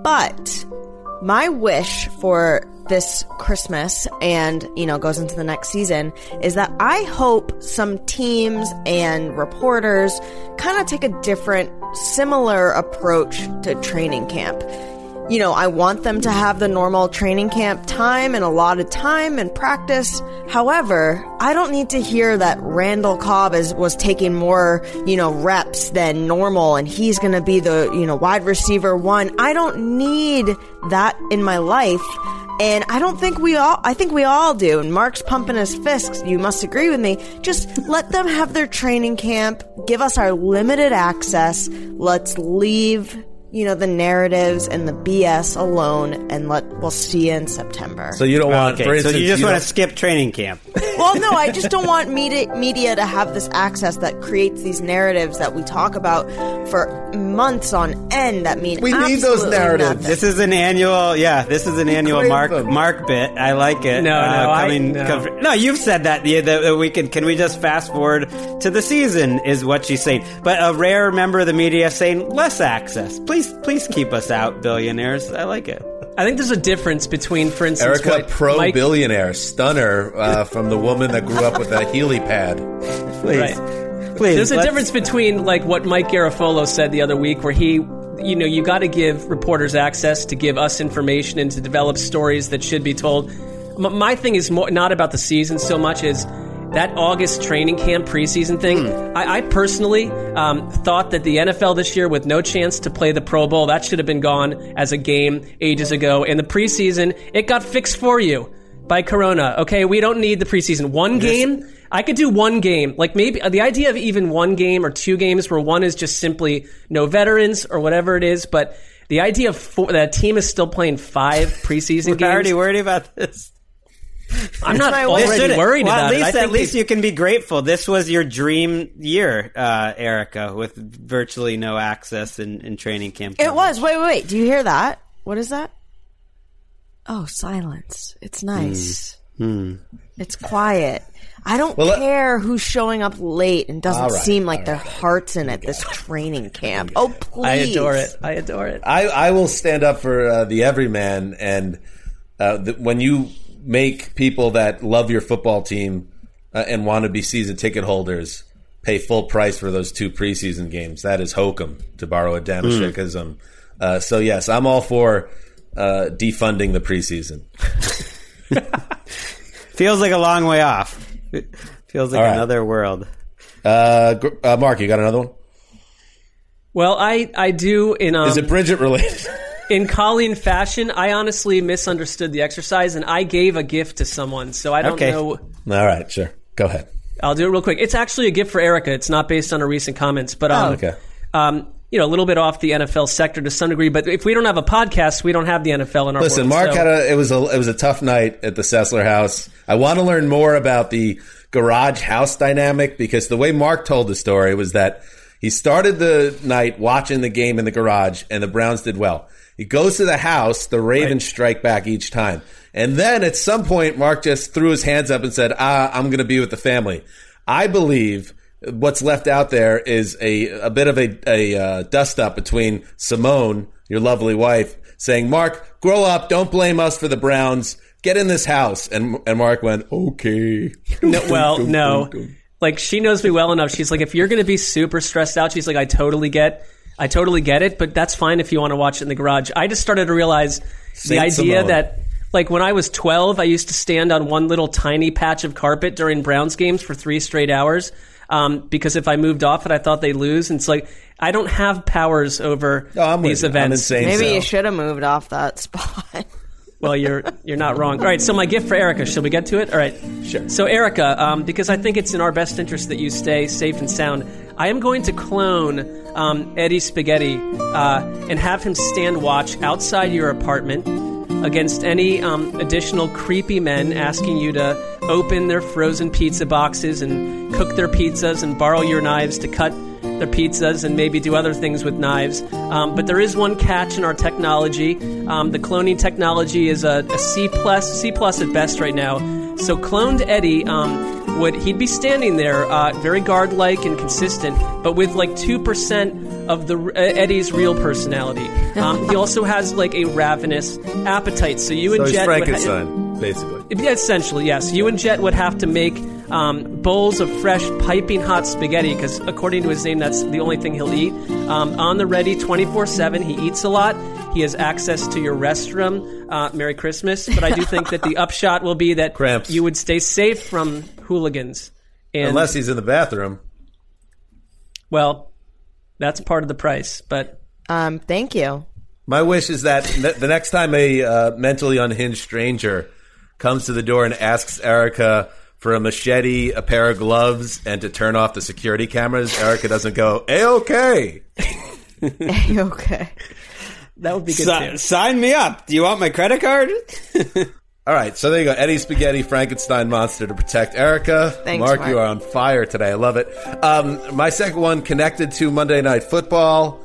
but my wish for this Christmas and, you know, goes into the next season is that I hope some teams and reporters kind of take a different, similar approach to training camp. You know, I want them to have the normal training camp time and allotted time and practice. However, I don't need to hear that Randall Cobb is, was taking more, you know, reps than normal and he's going to be the, you know, wide receiver one. I don't need that in my life. And I don't think we all, I think we all do. And Mark's pumping his fists. You must agree with me. Just let them have their training camp. Give us our limited access. Let's leave, you know, the narratives and the B S alone, and let we'll see you in September. So you don't want, Okay, for instance, so you just want don't- to skip training camp. Well, no, I just don't want media, media to have this access that creates these narratives that we talk about for months on end that mean We need those absolutely narratives. nothing. This is an annual, yeah. This is an annual crave Mark them. Mark bit. I like it. No, no, I- coming, no. come- no, you've said that. Yeah, that that we can. Can we just fast forward to the season? Is what she's saying. But a rare member of the media saying less access. Please, please keep us out, billionaires. I like it. I think there's a difference between, for instance, Erica, what pro Mike, billionaire, stunner uh, from the woman that grew up with a Healy pad. Please, Right. please. There's a let's- difference between like what Mike Garofolo said the other week, where he, you know, you got to give reporters access to give us information and to develop stories that should be told. M- my thing is more not about the season so much as that August training camp preseason thing. I, I personally um, thought that the N F L this year, with no chance to play the Pro Bowl, that should have been gone as a game ages ago. And the preseason, it got fixed for you by Corona. Okay, we don't need the preseason. One game, I could do one game. Like maybe the idea of even one game or two games where one is just simply no veterans or whatever it is, but the idea of four, that a team is still playing five preseason We're games. already worried about this. I'm not my already wish. Shouldn't- worried well, about at least, it. I think at least they- you can be grateful. This was your dream year, uh, Erica, with virtually no access in, in training camp. It coverage. was. Wait, wait, wait. Do you hear that? What is that? Oh, silence. It's nice. It's quiet. I don't Well, let- care who's showing up late and doesn't All right, seem like all their right. heart's in it this training camp. Oh, please. I adore it. I adore it. I, I will stand up for uh, the everyman, and uh, the, when you make people that love your football team uh, and want to be season ticket holders pay full price for those two preseason games, that is hokum, to borrow a Danishikism. Uh, so yes, I'm all for uh, defunding the preseason. Feels like a long way off. It feels like All right. another world. Uh, gr- uh, Mark, you got another one? Well, I, I do in um, Is it Bridget related? in Colleen fashion. I honestly misunderstood the exercise, and I gave a gift to someone. So I don't Okay. know. All right, sure. Go ahead. I'll do it real quick. It's actually a gift for Erica. It's not based on her recent comments, but um, Oh, okay. um, you know, a little bit off the N F L sector to some degree. But if we don't have a podcast, we don't have the N F L in our Listen, world. Mark So- had a it was a it was a tough night at the Sessler house. I want to learn more about the garage house dynamic, because the way Mark told the story was that he started the night watching the game in the garage and the Browns did well. He goes to the house, the Ravens strike back each time. And then at some point, Mark just threw his hands up and said, ah, I'm going to be with the family. I believe what's left out there is a, a bit of a, a uh, dust up between Simone, your lovely wife, saying, Mark, grow up. Don't blame us for the Browns. Get in this house. And, and Mark went, okay. No, well, no. Like, she knows me well enough. She's like, if you're going to be super stressed out, she's like, I totally get, I totally get it, but that's fine if you want to watch it in the garage. I just started to realize the Saint idea Simone. that, like, when I was twelve, I used to stand on one little tiny patch of carpet during Browns games for three straight hours. Um, because if I moved off it, I thought they'd lose. And it's like, I don't have powers over Oh, I'm these with you. I'm events. insane. Maybe so. you should have moved off that spot. Well, you're you're not wrong. All right, so my gift for Erica. Shall we get to it? All right. Sure. So, Erica, um, because I think it's in our best interest that you stay safe and sound, I am going to clone um, Eddie Spaghetti uh, and have him stand watch outside your apartment against any um, additional creepy men asking you to open their frozen pizza boxes and cook their pizzas and borrow your knives to cut their pizzas and maybe do other things with knives. Um, but there is one catch in our technology. Um, the cloning technology is a, a C plus, C plus at best right now. So cloned Eddie um, would he'd be standing there, uh, very guard-like and consistent, but with like two percent of the uh, Eddie's real personality. Um, he also has like a ravenous appetite. So you So and he's Jet Frankenstein, would ha- basically. Yeah, essentially, yes. You and Jet would have to make um, bowls of fresh, piping hot spaghetti, because according to his name, that's the only thing he'll eat. Um, on the ready, twenty-four seven. He eats a lot. He has access to your restroom. Uh, Merry Christmas. But I do think that the upshot will be that Cramps. you would stay safe from hooligans. And, Unless he's in the bathroom. well, that's part of the price. But Um, thank you. My wish is that ne- the next time a uh, mentally unhinged stranger comes to the door and asks Erica for a machete, a pair of gloves, and to turn off the security cameras, Erica doesn't go, A-okay. Okay. that would be good Si- too. sign me up. Do you want my credit card? All right, so there you go. Eddie Spaghetti, Frankenstein monster to protect Erica. Thanks, Mark, Mark. you are on fire today. I love it. Um, my second one connected to Monday Night Football.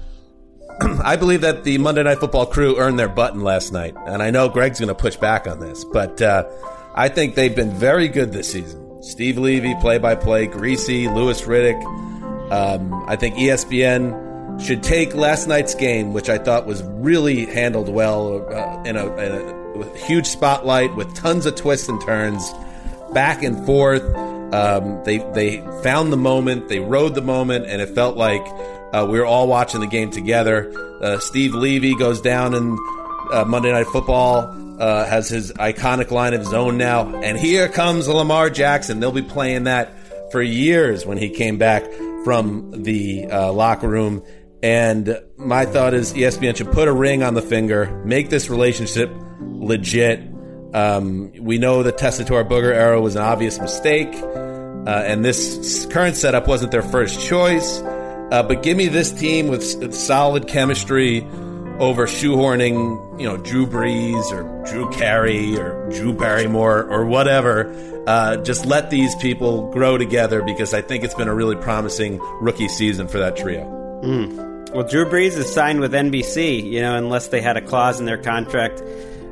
I believe that the Monday Night Football crew earned their button last night, and I know Greg's going to push back on this, but uh, I think they've been very good this season. Steve Levy, play-by-play, Greasy, Louis Riddick. Um, I think E S P N should take last night's game, which I thought was really handled well, uh, in, a, in a with huge spotlight, with tons of twists and turns, back and forth. Um, they they found the moment, they rode the moment, and it felt like uh, we were all watching the game together. Uh, Steve Levy goes down in uh, Monday Night Football, uh, has his iconic line of his own now, and here comes Lamar Jackson. They'll be playing that for years when he came back from the uh, locker room. And my thought is E S P N should put a ring on the finger, make this relationship legit. Um, we know the Tessitore Booger era was an obvious mistake, uh, and this current setup wasn't their first choice. Uh, but give me this team with s- solid chemistry over shoehorning, you know, Drew Brees or Drew Carey or Drew Barrymore or whatever. Uh, just let these people grow together, because I think it's been a really promising rookie season for that trio. Mm. Well, Drew Brees is signed with N B C, you know, unless they had a clause in their contract.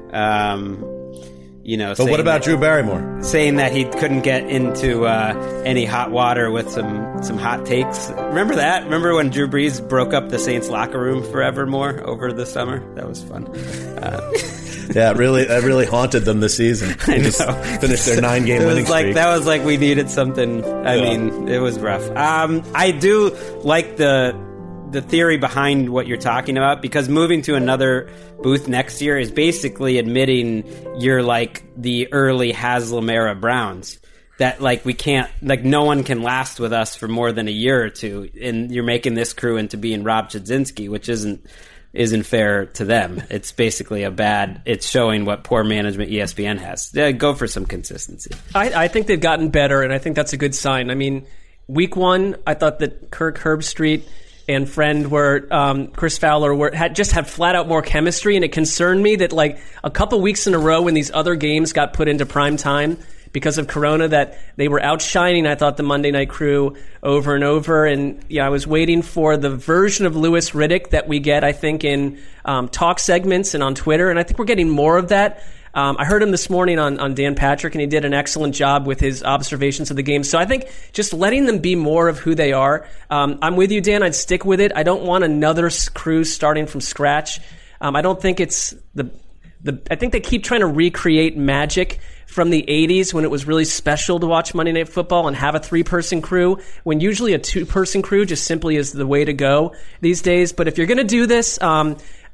Um, you know, But what about that, Drew Barrymore? saying that he couldn't get into uh, any hot water with some, some hot takes? Remember that? Remember when Drew Brees broke up the Saints locker room forevermore over the summer? That was fun. Uh, Yeah, really, that really haunted them this season. They I just know. finished their nine-game it winning was like streak. that was like we needed something. I Yeah. mean, it was rough. Um, I do like the the theory behind what you're talking about, because moving to another booth next year is basically admitting you're like the early Haslam era Browns. That like we can't, like no one can last with us for more than a year or two, and you're making this crew into being Rob Chudzinski, which isn't isn't fair to them. It's basically a bad. It's showing what poor management E S P N has. Yeah, go for some consistency. I, I think they've gotten better, and I think that's a good sign. I mean, week one, I thought that Kirk Herbstreit and Friend were um, Chris Fowler were had just had flat out more chemistry, and it concerned me that like a couple weeks in a row when these other games got put into prime time because of Corona, that they were outshining, I thought, the Monday Night Crew over and over. And yeah, I was waiting for the version of Louis Riddick that we get, I think, in um, talk segments and on Twitter, and I think we're getting more of that. Um, I heard him this morning on, on Dan Patrick, and he did an excellent job with his observations of the game. So I think just letting them be more of who they are. Um, I'm with you, Dan. I'd stick with it. I don't want another crew starting from scratch. Um, I don't think it's the the. I think they keep trying to recreate magic from the eighties when it was really special to watch Monday Night Football and have a three-person crew, when usually a two-person crew just simply is the way to go these days. But if you're going to do this, um,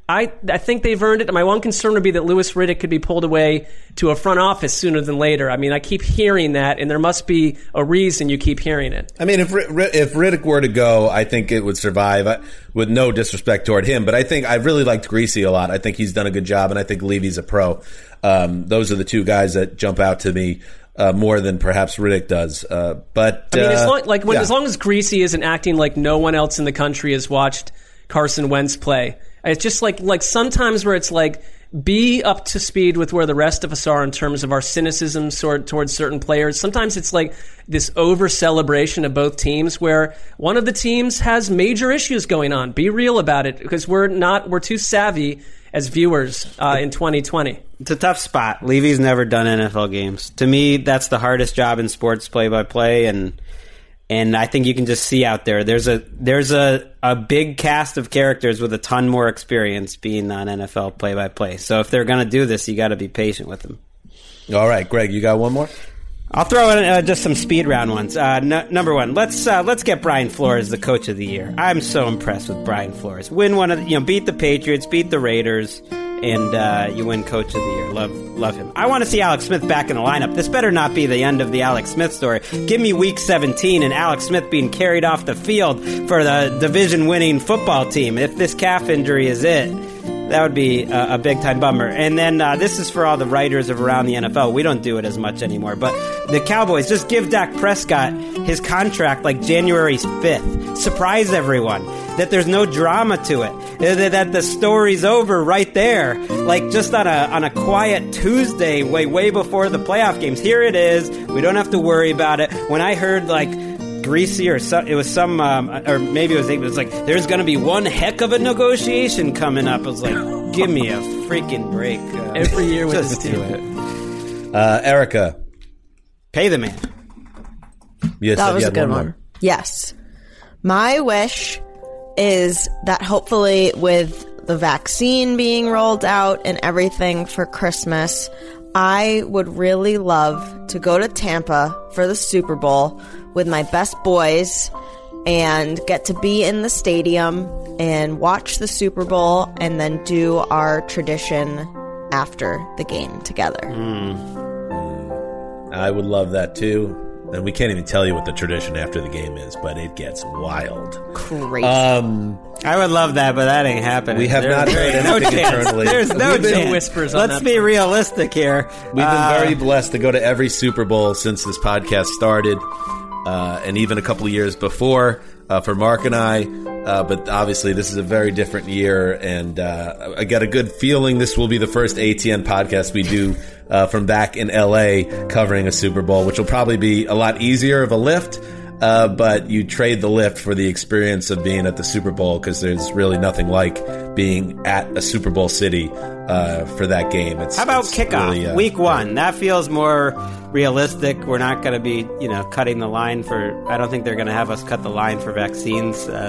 I, I think they've earned it. My one concern would be that Louis Riddick could be pulled away to a front office sooner than later. I mean, I keep hearing that, and there must be a reason you keep hearing it. I mean, if if Riddick were to go, I think it would survive, I, with no disrespect toward him. But I think I really liked Greasy a lot. I think he's done a good job, and I think Levy's a pro. Um, those are the two guys that jump out to me uh, more than perhaps Riddick does. Uh, but I mean, uh, as long, like when, yeah. as long as Greasy isn't acting like no one else in the country has watched Carson Wentz play. It's just like like sometimes where it's like, be up to speed with where the rest of us are in terms of our cynicism sort, towards certain players. Sometimes it's like this over celebration of both teams where one of the teams has major issues going on. Be real about it, because we're not we're too savvy as viewers uh, in twenty twenty. It's a tough spot. Levy's never done N F L games. To me, that's the hardest job in sports play-by-play, and and I think you can just see out there. There's a there's a, a big cast of characters with a ton more experience being on N F L play-by-play. So if they're going to do this, you got to be patient with them. All right, Greg, you got one more? I'll throw in uh, just some speed round ones. Uh, n- number one, let's uh, let's get Brian Flores the coach of the year. I'm so impressed with Brian Flores. Win one of the, you know, beat the Patriots, beat the Raiders, and uh, you win coach of the year. Love love him. I want to see Alex Smith back in the lineup. This better not be the end of the Alex Smith story. Give me week seventeen and Alex Smith being carried off the field for the division-winning football team. If this calf injury is it, that would be a, a big-time bummer. And then uh, this is for all the writers of around the N F L. We don't do it as much anymore. But the Cowboys, just give Dak Prescott his contract like January fifth. Surprise everyone that there's no drama to it. That, that the story's over right there. Like just on a on a quiet Tuesday, way, way before the playoff games. Here it is. We don't have to worry about it. When I heard like Greasy or some, it was some, um, or maybe it was, it was like, there's going to be one heck of a negotiation coming up. I was like, give me a freaking break. Uh, Every year with just this do team. it. Uh, Erica. Pay the man. Yes, That was a good one. Yes. My wish is that hopefully with the vaccine being rolled out and everything for Christmas, I would really love to go to Tampa for the Super Bowl with my best boys and get to be in the stadium and watch the Super Bowl and then do our tradition after the game together. Mm. I would love that too. And we can't even tell you what the tradition after the game is, but it gets wild. Crazy. Um, I would love that, but that ain't happening. We have There's, not heard no anything chance. internally. There's no We've been chance. whispers on Let's that be front. realistic here. We've been Uh, very blessed to go to every Super Bowl since this podcast started, uh, and even a couple of years before uh, for Mark and I. Uh, but obviously, this is a very different year, and uh, I got a good feeling this will be the first A T N podcast we do uh, from back in L A covering a Super Bowl, which will probably be a lot easier of a lift. Uh, but you trade the lift for the experience of being at the Super Bowl, because there's really nothing like being at a Super Bowl city uh, for that game. It's, How about it's kickoff, really, uh, week one? That feels more realistic. We're not going to be, you know, cutting the line for. I don't think they're going to have us cut the line for vaccines uh,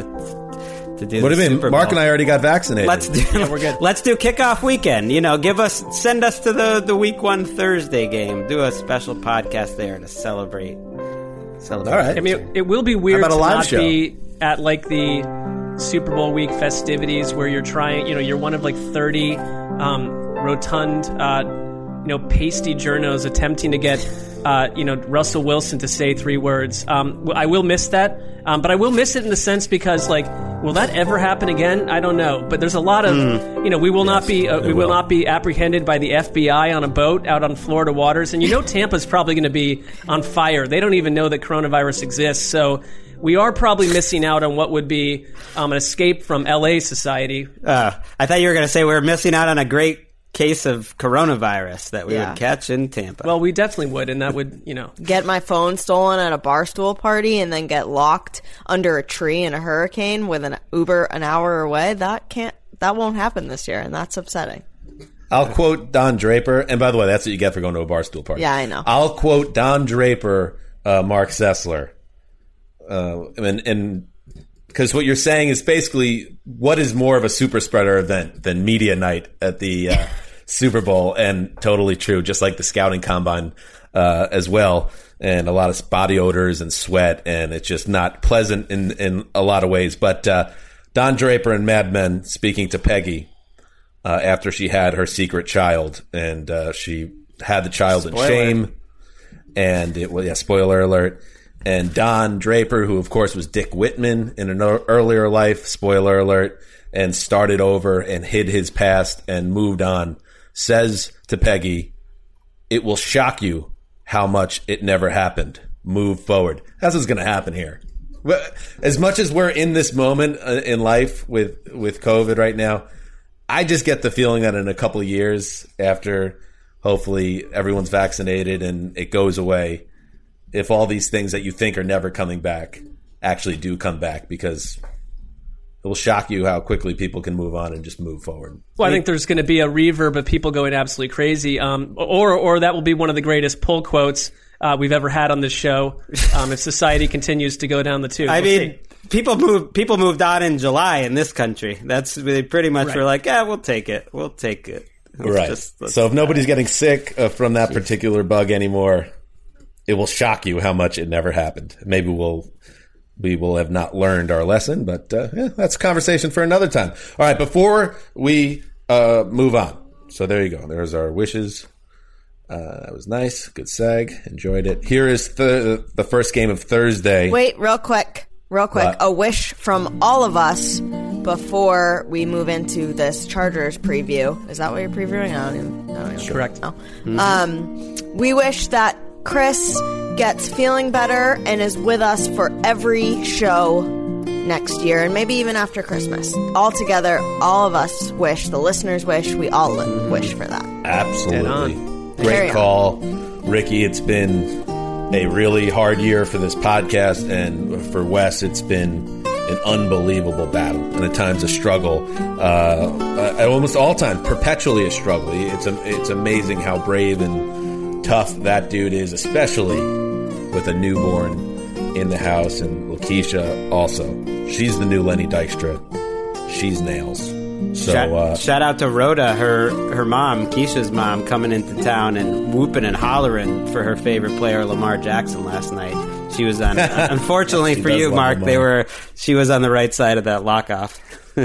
to do. What the do you mean? Super Mark Bowl. and I already got vaccinated. Let's do. Yeah, we're good. Let's do kickoff weekend. You know, give us, send us to the the week one Thursday game. Do a special podcast there to celebrate. Celebrate. All right. I mean, it will be weird How about to a live not show? be at like the Super Bowl week festivities where you're trying, you know, you're one of like thirty um, rotund, uh, you know, pasty journos attempting to get, uh, you know, Russell Wilson to say three words. Um, I will miss that, um, but I will miss it in the sense because, like, will that ever happen again? I don't know. But there's a lot of, Mm. you know, we will not be, uh, we will will. not be apprehended by the F B I on a boat out on Florida waters. And you know, Tampa's probably going to be on fire. They don't even know that coronavirus exists. So we are probably missing out on what would be um, an escape from L A society. Uh, I thought you were going to say we were missing out on a great case of coronavirus that we Yeah. would catch in Tampa. Well, we definitely would, and that would, you know. Get my phone stolen at a barstool party and then get locked under a tree in a hurricane with an Uber an hour away. That can't. That won't happen this year, and that's upsetting. I'll quote Don Draper, and by the way, that's what you get for going to a barstool party. Yeah, I know. I'll quote Don Draper, uh, Mark Sessler, uh, and and because what you're saying is basically what is more of a super spreader event than media night at the uh, Super Bowl, and totally true. Just like the scouting combine uh, as well, and a lot of body odors and sweat, and it's just not pleasant in in a lot of ways. But uh, Don Draper and Mad Men speaking to Peggy. uh, after she had her secret child, and uh, she had the child Spoiler. in shame. And it was, yeah, spoiler alert. And Don Draper, who of course was Dick Whitman in an earlier life, spoiler alert, and started over and hid his past and moved on, says to Peggy, "It will shock you how much it never happened. Move forward." That's what's going to happen here. As much as we're in this moment in life with, with COVID right now, I just get the feeling that in a couple of years, after hopefully everyone's vaccinated and it goes away, if all these things that you think are never coming back actually do come back, because it will shock you how quickly people can move on and just move forward. Well, I think there's going to be a reverb of people going absolutely crazy, um, or or that will be one of the greatest pull quotes uh, we've ever had on this show um, if society continues to go down the tube. I We'll mean, see. people moved people moved on in July in this country. That's they pretty much Right. were like, yeah, we'll take it, we'll take it. Let's Right. just- let's- So if nobody's getting sick uh, from that particular bug anymore, it will shock you how much it never happened. Maybe we'll we will have not learned our lesson, but uh, yeah, that's a conversation for another time. All right, before we uh, move on, so there you go. There's our wishes. Uh, that was nice. Good seg. Enjoyed it. Here is the the first game of Thursday. Wait, real quick, real quick. What? A wish from all of us before we move into this Chargers preview. Is that what you're previewing? I don't even. I don't even Correct. know. Um, we wish that Chris gets feeling better and is with us for every show next year, and maybe even after Christmas. All together, all of us wish, the listeners wish, we all wish for that. Absolutely. Carry Great on. call. Ricky, it's been a really hard year for this podcast, and for Wes, it's been an unbelievable battle, and at times a struggle. Uh, at almost all times, perpetually a struggle. It's, a, it's amazing how brave and tough that dude is, especially with a newborn in the house, and Lakeisha also. She's the new Lenny Dykstra. She's nails. So shout, uh, shout out to Rhoda, her her mom, Keisha's mom, coming into town and whooping and hollering for her favorite player, Lamar Jackson, last night. She was on. Unfortunately She for does you, love Mark, Lamar. they were. She was on the right side of that lock off.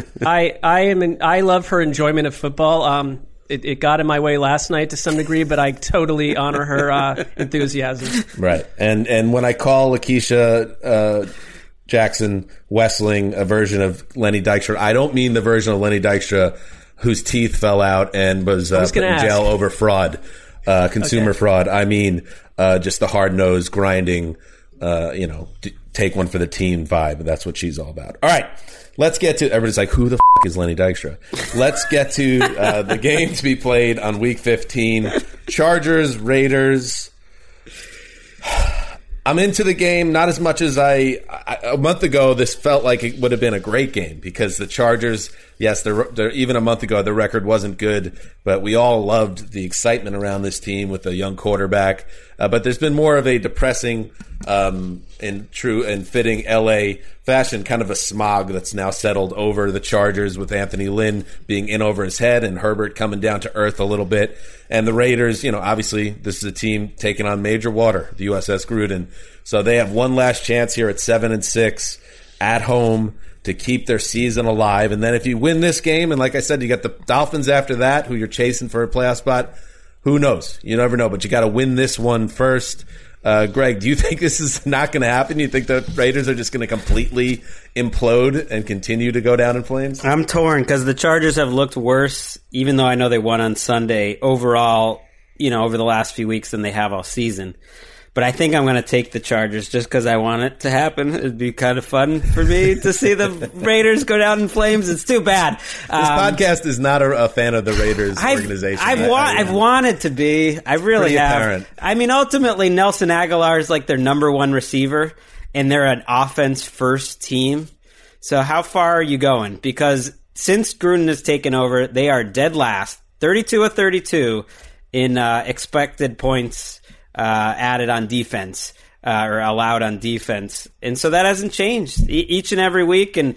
I I am in, I love her enjoyment of football. Um, it, it got in my way last night to some degree, but I totally honor her uh, enthusiasm. Right. And and when I call Lakeisha uh, Jackson Wessling a version of Lenny Dykstra, I don't mean the version of Lenny Dykstra whose teeth fell out and was, uh, was put in gonna jail ask. over fraud, uh, consumer Okay. fraud. I mean uh, just the hard-nosed, grinding, uh, you know, d- take one for the team vibe. That's what she's all about. All right. Let's get to, everybody's like, who the f*** is Lenny Dykstra? Let's get to uh, the game to be played on week fifteen. Chargers, Raiders. I'm into the game, not as much as I, I. A month ago, this felt like it would have been a great game because the Chargers, yes, they're, they're, even a month ago, the record wasn't good, but we all loved the excitement around this team with a young quarterback. Uh, but there's been more of a depressing, um, in true and fitting L A fashion, kind of a smog that's now settled over the Chargers with Anthony Lynn being in over his head and Herbert coming down to earth a little bit. And the Raiders, you know, obviously this is a team taking on major water, the U S S Gruden. So they have one last chance here at seven and six at home to keep their season alive. And then if you win this game, and like I said, you got the Dolphins after that, who you're chasing for a playoff spot. Who knows? You never know, but you got to win this one first. Uh, Greg, do you think this is not going to happen? You think the Raiders are just going to completely implode and continue to go down in flames? I'm torn because the Chargers have looked worse, even though I know they won on Sunday overall, you know, over the last few weeks than they have all season. But I think I'm going to take the Chargers just because I want it to happen. It'd be kind of fun for me to see the Raiders go down in flames. It's too bad. This Um, podcast is not a, a fan of the Raiders I've, organization. I've, I- wa- I- I've wanted to be. I really Pretty have. apparent. I mean, ultimately, Nelson Aguilar is like their number one receiver, and they're an offense-first team. So how far are you going? Because since Gruden has taken over, they are dead last, thirty-two of thirty-two in uh, expected points uh, added on defense uh, or allowed on defense, and so that hasn't changed e- each and every week. And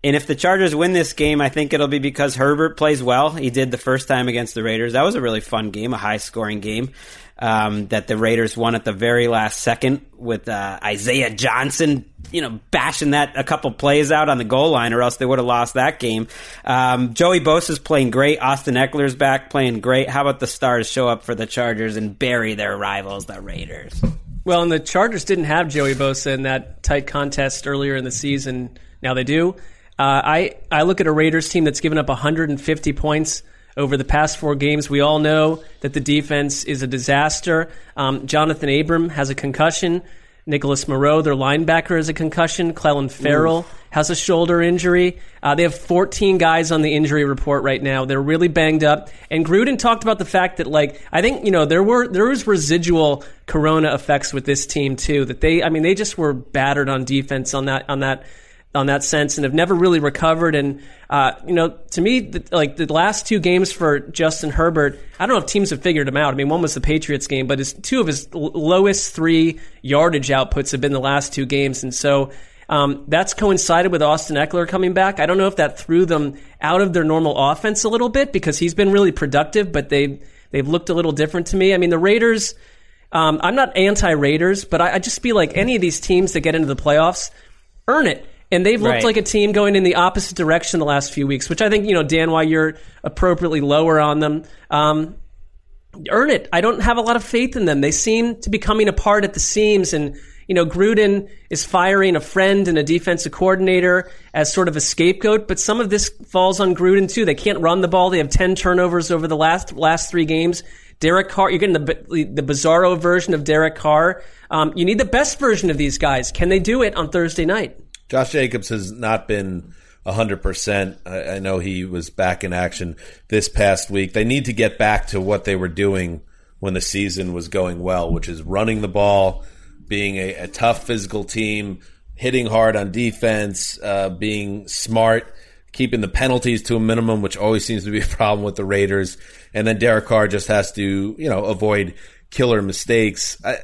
And if the Chargers win this game, I think it'll be because Herbert plays well. He did the first time against the Raiders. That was a really fun game, a high-scoring game um, that the Raiders won at the very last second with uh, Isaiah Johnson, you know, bashing that a couple plays out on the goal line, or else they would have lost that game. Um, Joey Bosa's playing great. Austin Eckler's back playing great. How about the Stars show up for the Chargers and bury their rivals, the Raiders? Well, and the Chargers didn't have Joey Bosa in that tight contest earlier in the season. Now they do. Uh, I, I look at a Raiders team that's given up one hundred fifty points over the past four games. We all know that the defense is a disaster. Um, Jonathan Abram has a concussion. Nicholas Moreau, their linebacker, has a concussion. Clelin Ferrell Ooh. has a shoulder injury. Uh, they have fourteen guys on the injury report right now. They're really banged up. And Gruden talked about the fact that, like, I think, you know, there were there was residual corona effects with this team too. That they, I mean, they just were battered on defense on that on that on that sense, and have never really recovered. And uh, you know, to me, the, like the last two games for Justin Herbert, I don't know if teams have figured him out. I mean, one was the Patriots game, but his two of his l- lowest three yardage outputs have been the last two games, and so um, that's coincided with Austin Eckler coming back. I don't know if that threw them out of their normal offense a little bit, because he's been really productive, but they they've looked a little different to me. I mean, the Raiders. Um, I'm not anti-Raiders, but I, I just feel like any of these teams that get into the playoffs earn it. And they've looked Right. like a team going in the opposite direction the last few weeks, which I think, you know, Dan, why you're appropriately lower on them. Um, earn it. I don't have a lot of faith in them. They seem to be coming apart at the seams. And, you know, Gruden is firing a friend and a defensive coordinator as sort of a scapegoat. But some of this falls on Gruden, too. They can't run the ball. They have ten turnovers over the last last three games. Derek Carr, you're getting the, the bizarro version of Derek Carr. Um, you need the best version of these guys. Can they do it on Thursday night? Josh Jacobs has not been one hundred percent. I, I know he was back in action this past week. They need to get back to what they were doing when the season was going well, which is running the ball, being a, a tough physical team, hitting hard on defense, uh, being smart, keeping the penalties to a minimum, which always seems to be a problem with the Raiders. And then Derek Carr just has to, you know, avoid killer mistakes. I,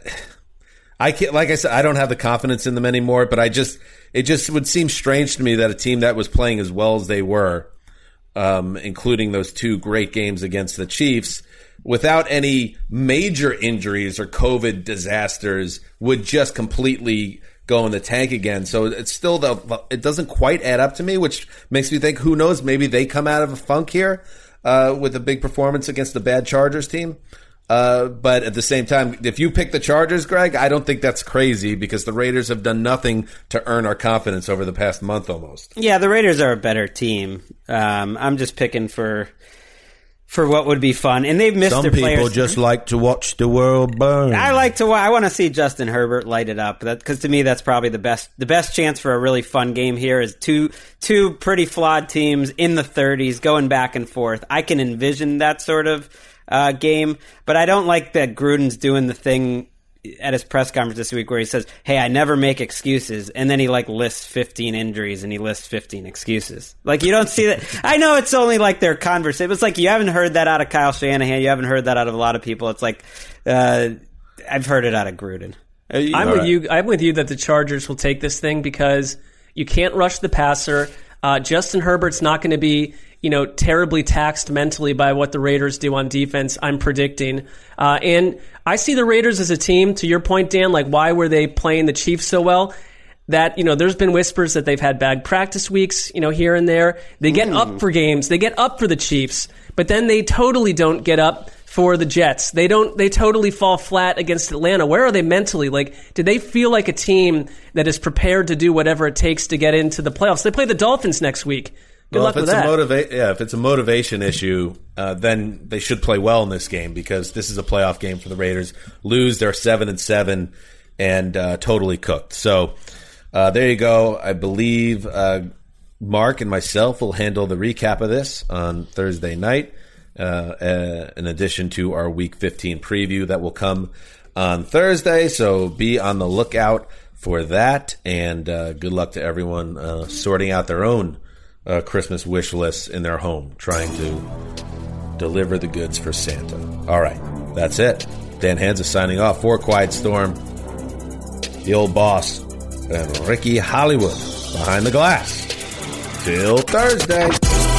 I can't, like I said, I don't have the confidence in them anymore, but I just, it just would seem strange to me that a team that was playing as well as they were, um, including those two great games against the Chiefs, without any major injuries or COVID disasters, would just completely go in the tank again. So it's still the, it doesn't quite add up to me, which makes me think, who knows, maybe they come out of a funk here, uh, with a big performance against the bad Chargers team. Uh, but at the same time, if you pick the Chargers, Greg, I don't think that's crazy, because the Raiders have done nothing to earn our confidence over the past month almost. Yeah, the Raiders are a better team. Um, I'm just picking for for what would be fun, and they've missed Some their people players. just like to watch the world burn. I like to. I want to see Justin Herbert light it up, because to me that's probably the best. The best chance for a really fun game here is two two pretty flawed teams in the thirties going back and forth. I can envision that sort of uh, game, but I don't like that Gruden's doing the thing at his press conference this week where he says, "Hey, I never make excuses," and then he like lists fifteen injuries and he lists fifteen excuses. Like, you don't see that. I know it's only like their conversation. It's like you haven't heard that out of Kyle Shanahan. You haven't heard that out of a lot of people. It's like uh, I've heard it out of Gruden. I'm All with right. you. I'm with you that the Chargers will take this thing, because you can't rush the passer. Uh, Justin Herbert's not going to be, you know, terribly taxed mentally by what the Raiders do on defense, I'm predicting. Uh, and I see the Raiders as a team, to your point, Dan, like, why were they playing the Chiefs so well? That, you know, there's been whispers that they've had bad practice weeks, you know, here and there. They get Mm. up for games. They get up for the Chiefs, but then they totally don't get up for the Jets. They don't, they totally fall flat against Atlanta. Where are they mentally? Like, did they feel like a team that is prepared to do whatever it takes to get into the playoffs? They play the Dolphins next week. Good well, luck if with it's that. A motiva- yeah, if it's a motivation issue, uh, then they should play well in this game, because this is a playoff game for the Raiders. Lose, they're seven and seven and uh, totally cooked. So uh, there you go. I believe uh, Mark and myself will handle the recap of this on Thursday night, uh, uh, in addition to our Week fifteen preview that will come on Thursday. So be on the lookout for that, and uh, good luck to everyone uh, sorting out their own Uh, Christmas wish lists in their home, trying to deliver the goods for Santa. All right, that's it. Dan Hansa signing off for Quiet Storm, the old boss, and Ricky Hollywood behind the glass. Till Thursday.